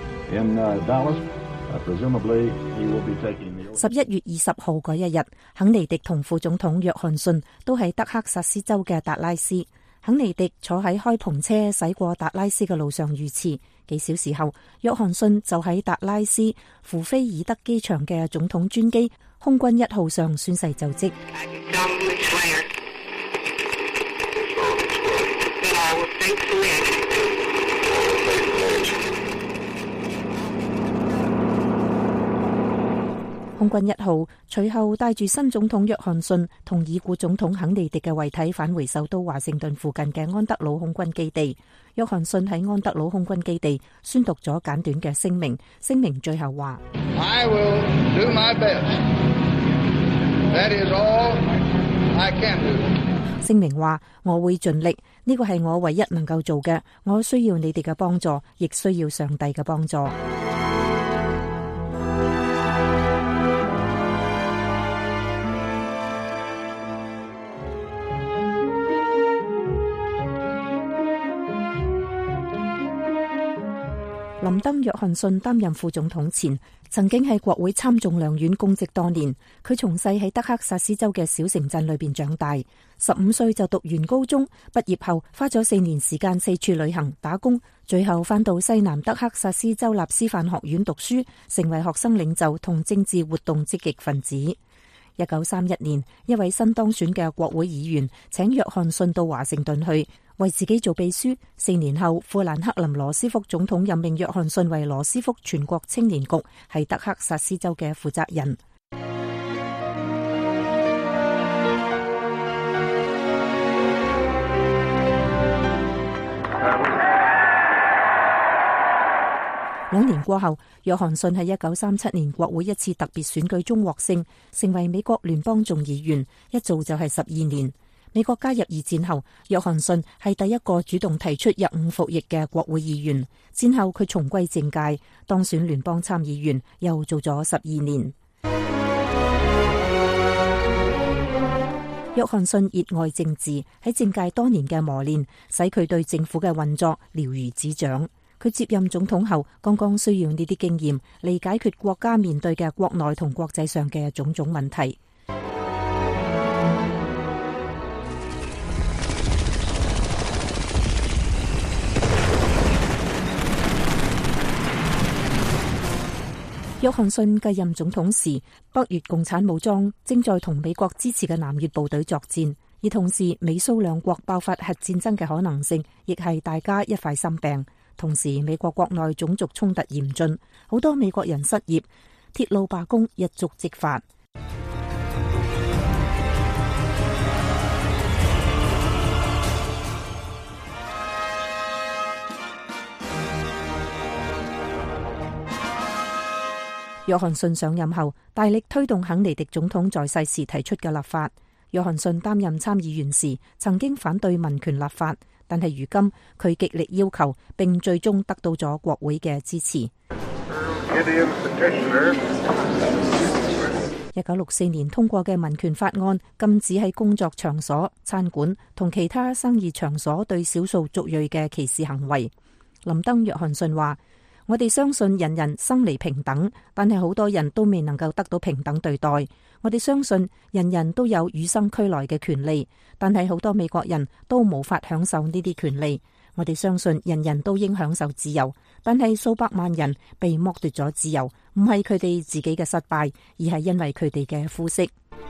in Dallas. Presumably he will be taking the 11月20號嗰一日，肯尼迪同副總統約翰遜都喺德克薩斯州嘅達拉斯。肯尼迪坐喺開篷車駛過達拉斯嘅路上遇刺，幾小時後，約翰遜就喺達拉斯芙菲爾德機場嘅總統專機空軍1號上宣誓就職。空軍1號隨後帶住新總統約翰遜同已故總統肯尼迪嘅遺體返回首都華盛頓附近嘅安德魯空軍基地。約翰遜喺安德魯空軍基地宣讀咗簡短嘅聲明，聲明最後話：I will do my best. That is all I can do. 聲明話：我會盡力，呢個係我唯一能夠做嘅。我需要你哋嘅幫助，亦需要上帝嘅幫助。林登·約翰遜擔任副總統前，曾經喺國會參眾兩院公職多年。佢從細喺德克薩斯州嘅小城鎮裏邊長大，15歲就讀完高中，畢業後花咗4年時間四處旅行打工，最後返到西南德克薩斯州立師範學院讀書，成為學生領袖同政治活動積極分子。1931年，一位新當選嘅國會議員請約翰遜到華盛頓去，為自己做秘書。4年後，富蘭克林羅斯福總統任命約翰遜為羅斯福全國青年局係德克薩斯州嘅負責人。2年過後，約翰遜喺1937年國會一次特別選舉中獲勝，成為美國聯邦眾議員，一做就係12年。美國加入2戰後，約翰遜係第一個主動提出入伍服役嘅國會議員。戰後佢重歸政界，當選聯邦參議員，又做咗12年。約翰遜熱愛政治，喺政界多年嘅磨練，使佢對政府嘅運作了如指掌。佢接任總統後，剛剛需要呢啲經驗嚟解決國家面對嘅國內同國際上嘅種種問題。約翰遜繼任總統時，北越共產武裝正在同美國支持嘅南越部隊作戰，而同時美蘇兩國爆發核戰爭嘅可能性，亦係大家一塊心病。 同時美國國內種族衝突嚴峻，好多美國人失業，鐵路罷工一觸即發。約翰遜上任後，大力推動肯尼迪總統在世時提出嘅立法。約翰遜擔任參議員時，曾經反對民權立法，但係如今佢極力要求，並最終得到咗國會嘅支持。1964年通過嘅民權法案禁止喺工作場所、餐館同其他生意場所對少數族裔嘅歧視行為。林登·約翰遜話：我哋相信人人生嚟平等，但係好多人都未能夠得到平等對待。我哋相信人人都有與生俱來嘅權利，但係好多美國人都無法享受呢啲權利。我哋相信人人都應享受自由，但係數百萬人被剝奪咗自由，唔係佢哋自己嘅失敗，而係因為佢哋嘅膚色。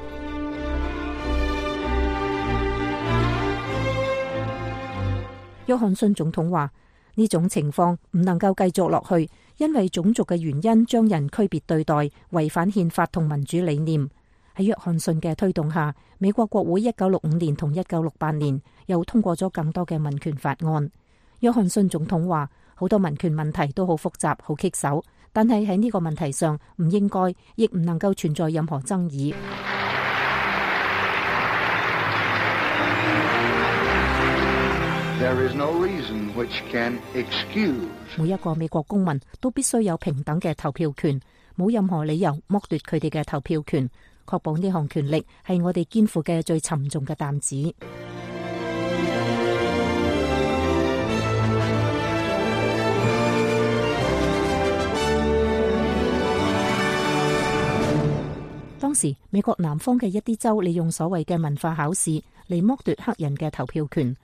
約翰遜總統話：呢種情況唔能夠繼續落去，因為種族嘅原因將人區別對待，違反憲法同民主理念。喺約翰遜嘅推動下，美國國會1965年同1968年又通過咗更多嘅民權法案。約翰遜總統話：好多民權問題都好複雜、好棘手，但係喺呢個問題上唔應該，亦唔能夠存在任何爭議。 There is no reason which can excuse. 每一個美國公民都必須有平等嘅投票權，冇任何理由剝奪佢哋嘅投票權。確保呢項權力係我哋肩負嘅最沉重嘅擔子。當時美國南方嘅一啲州利用所謂嘅文化考試嚟剝奪黑人嘅投票權。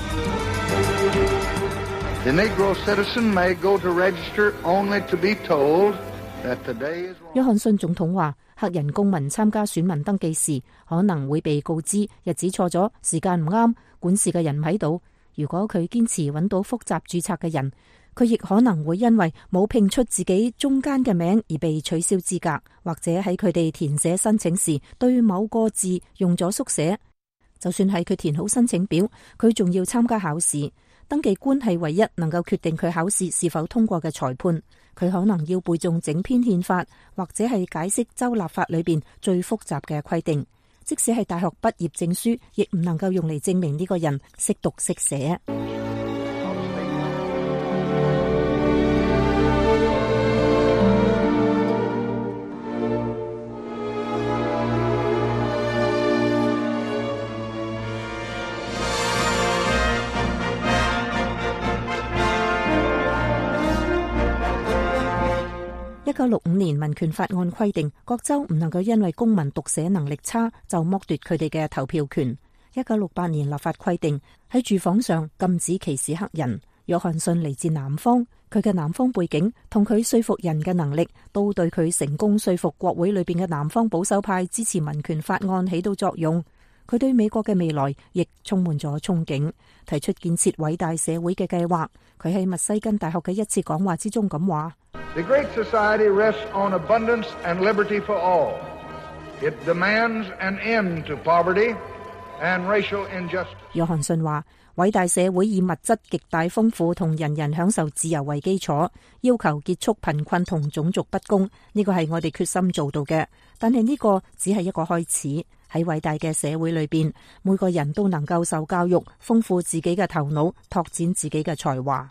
The Negro citizen may go to register only to be told that the day is wrong. 約翰遜總統話：黑人公民參加選民登記時，可能會被告知日子錯咗、時間唔啱、管事嘅人唔喺度。如果佢堅持揾到複雜註冊嘅人，佢亦可能會因為冇拼出自己中間嘅名而被取消資格，或者喺佢哋填寫申請時對某個字用咗縮寫。就算係佢填好申請表，佢仲要參加考試。登記官係唯一能夠決定佢考試是否通過嘅裁判。佢可能要背誦整篇憲法，或者係解釋州立法裏邊最複雜嘅規定。即使係大學畢業證書，亦唔能夠用嚟證明呢個人識讀識寫。1965年民權法案規定，各州唔能夠因為公民讀寫能力差就剝奪佢哋嘅投票權。1968年立法規定，喺住房上禁止歧視黑人。約翰遜嚟自南方，佢嘅南方背景同佢說服人嘅能力，都對佢成功說服國會裏邊嘅南方保守派支持民權法案起到作用。佢對美國嘅未來亦充滿咗憧憬，提出建設偉大社會嘅計劃。佢喺密西根大學嘅一次講話之中咁話 The Great Society rests on abundance and liberty for all. It demands an end to poverty and racial injustice. 約翰遜話：偉大社會以物質極大豐富同人人享受自由為基礎，要求結束貧困同種族不公。呢個係我哋決心做到嘅，但係呢個只係一個開始。喺偉大嘅社會裏邊，每個人都能夠受教育，豐富自己嘅頭腦，拓展自己嘅才華。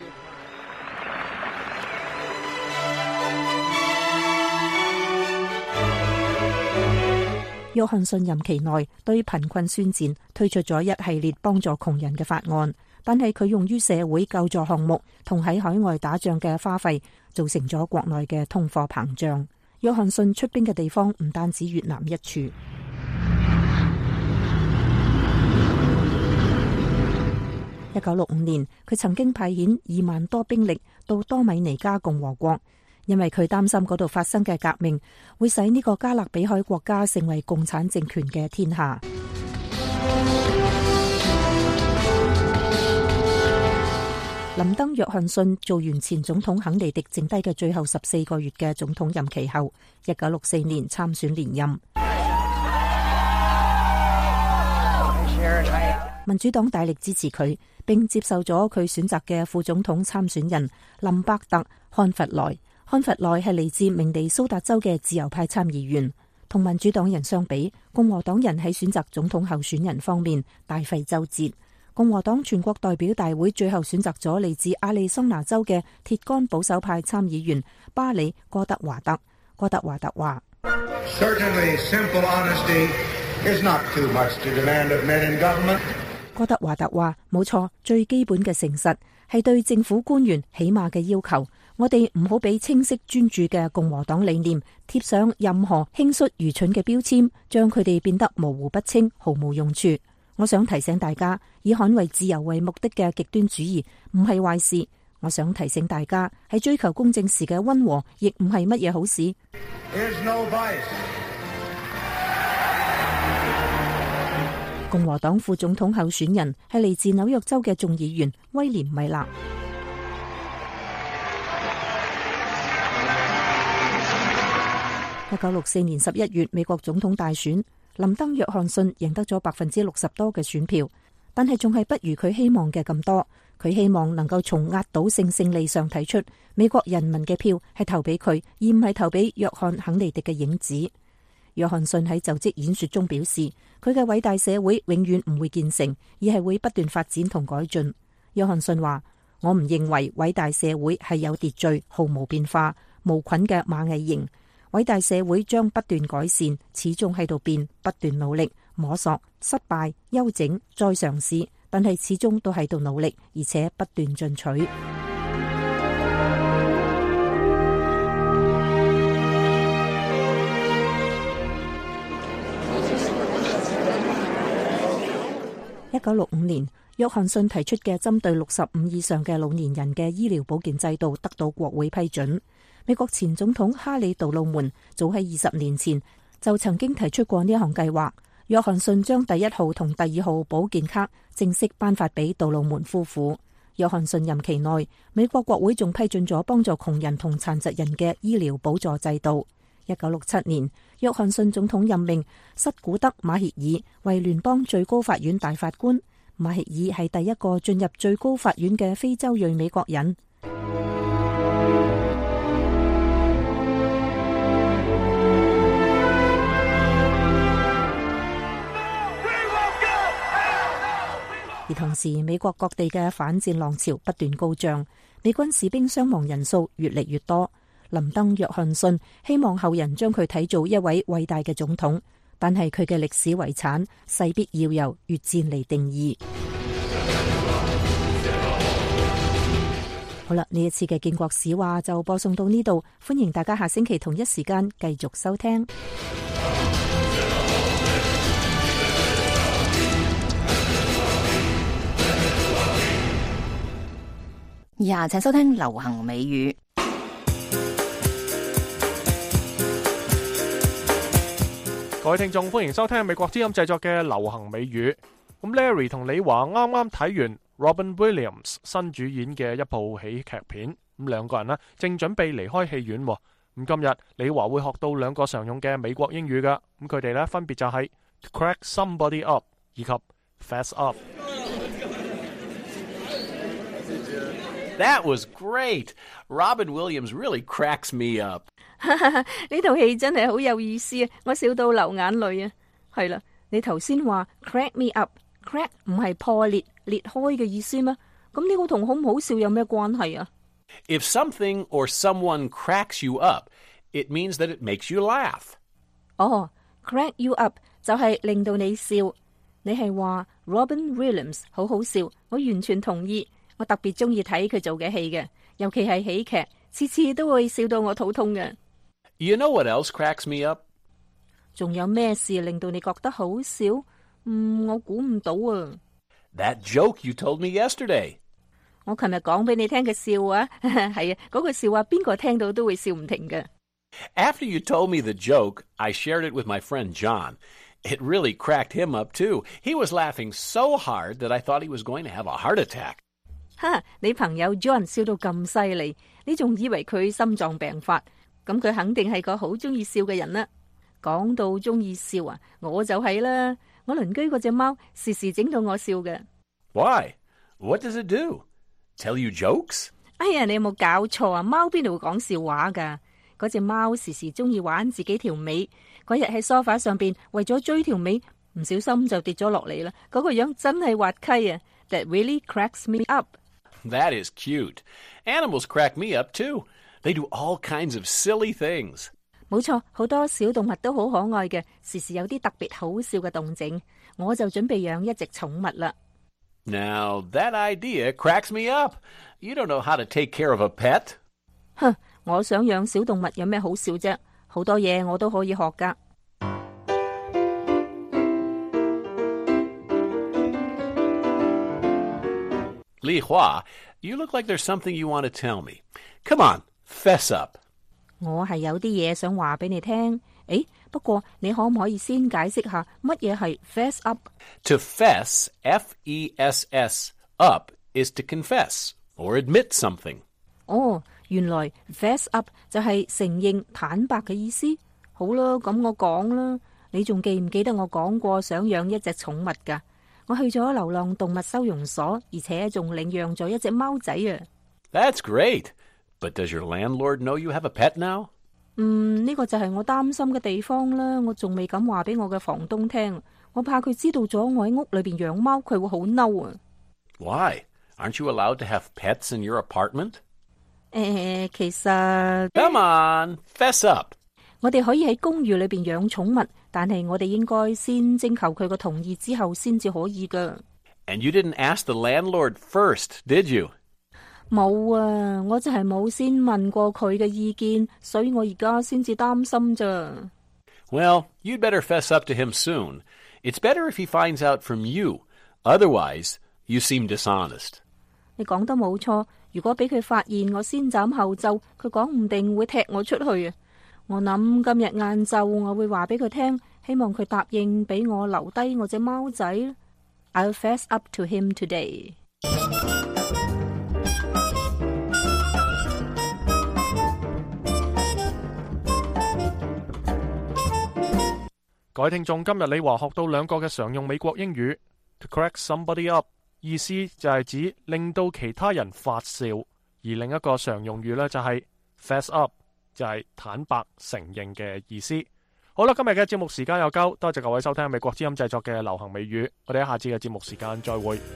約翰遜任期內對貧困宣戰，推出咗一系列幫助窮人嘅法案，但係佢用於社會救助項目同喺海外打仗嘅花費，造成咗國內嘅通貨膨脹。約翰遜出兵嘅地方唔單止越南一處。1965年，佢曾經派遣2萬多兵力到多米尼加共和國，因為佢擔心嗰度發生嘅革命會使呢個加勒比海國家成為共產政權嘅天下。 林登·約翰遜做完前總統肯尼迪剩低嘅最後14個月嘅總統任期後，1964年參選連任。民主黨大力支持佢，並接受咗佢選擇嘅副總統參選人林伯特·漢弗萊。漢弗萊係嚟自明尼蘇達州嘅自由派參議員。同民主黨人相比，共和黨人喺選擇總統候選人方面大費周折。共和黨全國代表大會最後選擇咗嚟自亞利桑那州嘅鐵桿保守派參議員巴里·戈德華特。戈德華特話 Certainly, simple honesty is not too much to demand of men in government. 戈德華特話：冇錯，最基本嘅誠實係對政府官員起碼嘅要求。我哋唔好俾清晰專注嘅共和黨理念貼上任何輕率愚蠢嘅標籤，將佢哋變得模糊不清，毫無用處。我想提醒大家，以捍衛自由為目的嘅極端主義唔係壞事。我想提醒大家，喺追求公正時嘅溫和亦唔係乜嘢好事。共和黨副總統候選人係嚟自紐約州嘅眾議員威廉米勒。1964年11月美國總統大選，林登·約翰遜贏得咗60%多嘅選票，但係仲係不如佢希望嘅咁多。佢希望能夠從壓倒性勝利上睇出美國人民嘅票係投俾佢，而唔係投俾約翰·肯尼迪嘅影子。約翰遜喺就職演說中表示，佢嘅偉大社會永遠唔會建成，而係會不斷發展同改進。約翰遜話：我唔認為偉大社會係有秩序、毫無變化、無菌嘅螞蟻形。偉大社會將不斷改善，始終喺度變，不斷努力摸索，失敗、休整、再嘗試，但係始終都喺度努力，而且不斷進取。1965年，約翰遜提出嘅針對65以上嘅老年人嘅醫療保健制度得到國會批准。美國前總統哈里·杜魯門早喺20年前就曾經提出過呢一項計劃。約翰遜將第1號同第2號保健卡正式頒發俾杜魯門夫婦。約翰遜任期內，美國國會仲批准咗幫助窮人同殘疾人嘅醫療補助制度。1967年，約翰遜總統任命塞古德·馬歇爾為聯邦最高法院大法官。馬歇爾係第一個進入最高法院嘅非洲裔美國人。而同時，美國各地嘅反戰浪潮不斷高漲，美軍士兵傷亡人數越嚟越多。林登·約翰遜希望後人將佢睇做一位偉大嘅總統，但係佢嘅歷史遺產勢必要由越戰嚟定義。好啦，呢一次嘅建國史話就播送到呢度，歡迎大家下星期同一時間繼續收聽。 以下請收聽流行美語。 各位聽眾，歡迎收聽美國之音製作嘅流行美語。咁 Larry 同李華啱啱睇完 Robin Williams 新主演嘅一部喜劇片，咁兩個人呢正準備離開戲院。咁今日李華會學到兩個常用嘅美國英語噶，咁佢哋呢分別就係 to crack somebody up 以及 fess up。 That was great. Robin Williams really cracks me up. 呢套戲真係好有意思啊！我笑到流眼淚啊！係啦，你頭先話 crack me up，crack 唔係破裂、裂開嘅意思咩？咁呢個同好唔好笑有咩關係啊？ If something or someone cracks you up, it means that it makes you laugh. 哦，crack you up 就係令到你笑。你係話 Robin Williams 好好笑，我完全同意。我特別中意睇佢做嘅戲嘅，尤其係喜劇，次次都會笑到我肚痛嘅。 You know what else cracks me up? 仲有咩事令到你覺得好笑？我估唔到啊。 That joke you told me yesterday. 我琴日講俾你聽嘅笑話，係啊，嗰個笑話邊個聽到都會笑唔停嘅。 After you told me the joke, I shared it with my friend John. It really cracked him up too. He was laughing so hard that I thought he was going to have a heart attack. 哈！你朋友 John 笑到咁犀利，你仲以為佢心臟病發？咁佢肯定係個好中意笑嘅人啦。講到中意笑啊，我就係啦。我鄰居嗰隻貓時時整到我笑嘅。 Why? What does it do? Tell you jokes? 哎呀，你有冇搞錯啊？貓邊度會講笑話噶？嗰隻貓時時中意玩自己條尾。嗰日喺梳化上邊為咗追條尾，唔小心就跌咗落嚟啦。嗰個樣真係滑稽啊！ That really cracks me up. That is cute. Animals crack me up too. They do all kinds of silly things. 冇錯，好多小動物都好可愛嘅，時時有啲特別好笑嘅動靜。我就準備養一隻寵物啦。 Now, that idea cracks me up. You don't know how to take care of a pet. 哼，我想養小動物有咩好笑啫？好多嘢我都可以學噶。 Li Hua, you look like there's something you want to tell me. Come on, fess up. 我係有啲嘢想話俾你聽。誒，不過你可唔可以先解釋下乜嘢係 fess up？ To fess, F-E-S-S, up, is to confess or admit something. 哦，原來 fess up 就係承認坦白嘅意思。好啦，咁我講啦。你仲記唔記得我講過想養一隻寵物㗎？我去咗流浪動物收容所，而且仲領養咗一隻貓仔啊。 That's great. But does your landlord know you have a pet now? 呢個就係我擔心嘅地方啦。我仲未敢話俾我嘅房東聽，我怕佢知道咗我喺屋裏邊養貓，佢會好嬲啊。 Why? Aren't you allowed to have pets in your apartment? 其實 Come on, fess up. 我哋可以喺公寓裏邊養寵物，但係我哋應該先徵求佢個同意之後先至可以噶。 And you didn't ask the landlord first, did you? 冇啊，我就係冇先問過佢嘅意見，所以我而家先至擔心咋。 Well, you'd better fess up to him soon. It's better if he finds out from you. Otherwise, you seem dishonest. 你講得冇錯，如果俾佢發現我先斬後奏，佢講唔定會踢我出去啊。我諗今日晏晝我會話俾佢聽，希望佢答應俾我留低我隻貓仔。I'll fess up to him today. 各位聽眾，今日你話學到兩個嘅常用美國英語 to crack somebody up， 意思就係指令到其他人發笑，而另一個常用語呢，就係 fess up， 就係坦白承認嘅意思。好啦，今日嘅節目時間又夠，多謝各位收聽美國之音製作嘅流行美語，我哋喺下次嘅節目時間再會。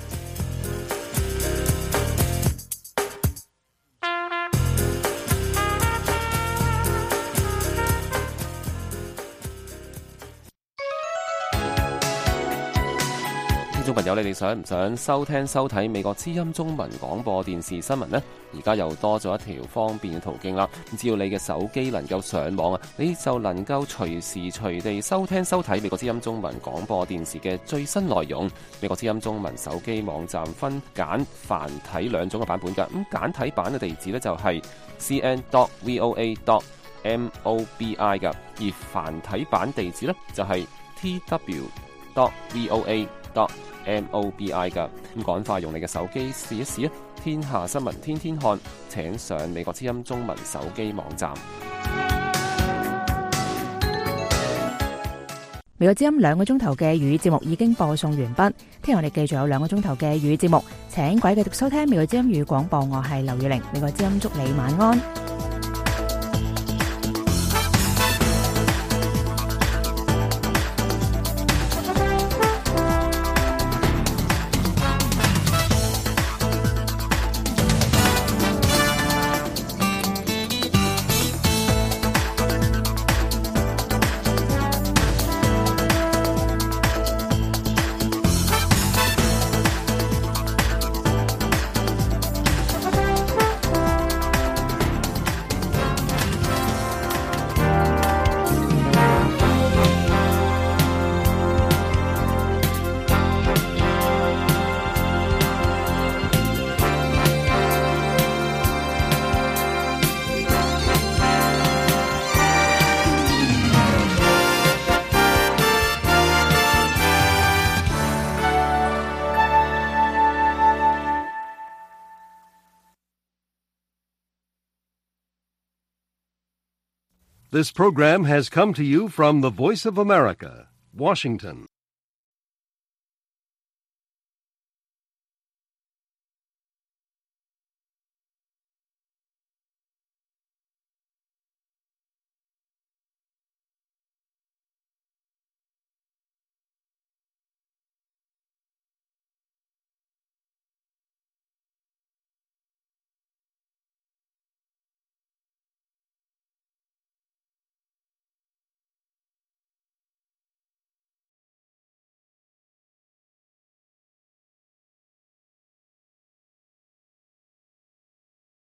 聽眾朋友，你哋想唔想收聽收睇美國之音中文廣播電視新聞呢？而家又多咗一條方便嘅途徑啦！只要你嘅手機能夠上網啊，你就能夠隨時隨地收聽收睇美國之音中文廣播電視嘅最新內容。美國之音中文手機網站分簡繁體兩種嘅版本㗎。咁簡體版嘅地址呢，就係 cn.voa.mobi 㗎，而繁體版地址呢，就係 tw.voa.mobi 噶。咁趕快用你嘅手機試一試啊！天下新聞天天看，請上美國之音中文手機網站。 美國之音2個鐘頭嘅粵語節目已經播送完畢，聽日我哋繼續有2個鐘頭嘅粵語節目，請各位繼續收聽美國之音粵語廣播，我係劉宇玲，美國之音祝你晚安。 This program has come to you from the Voice of America, Washington.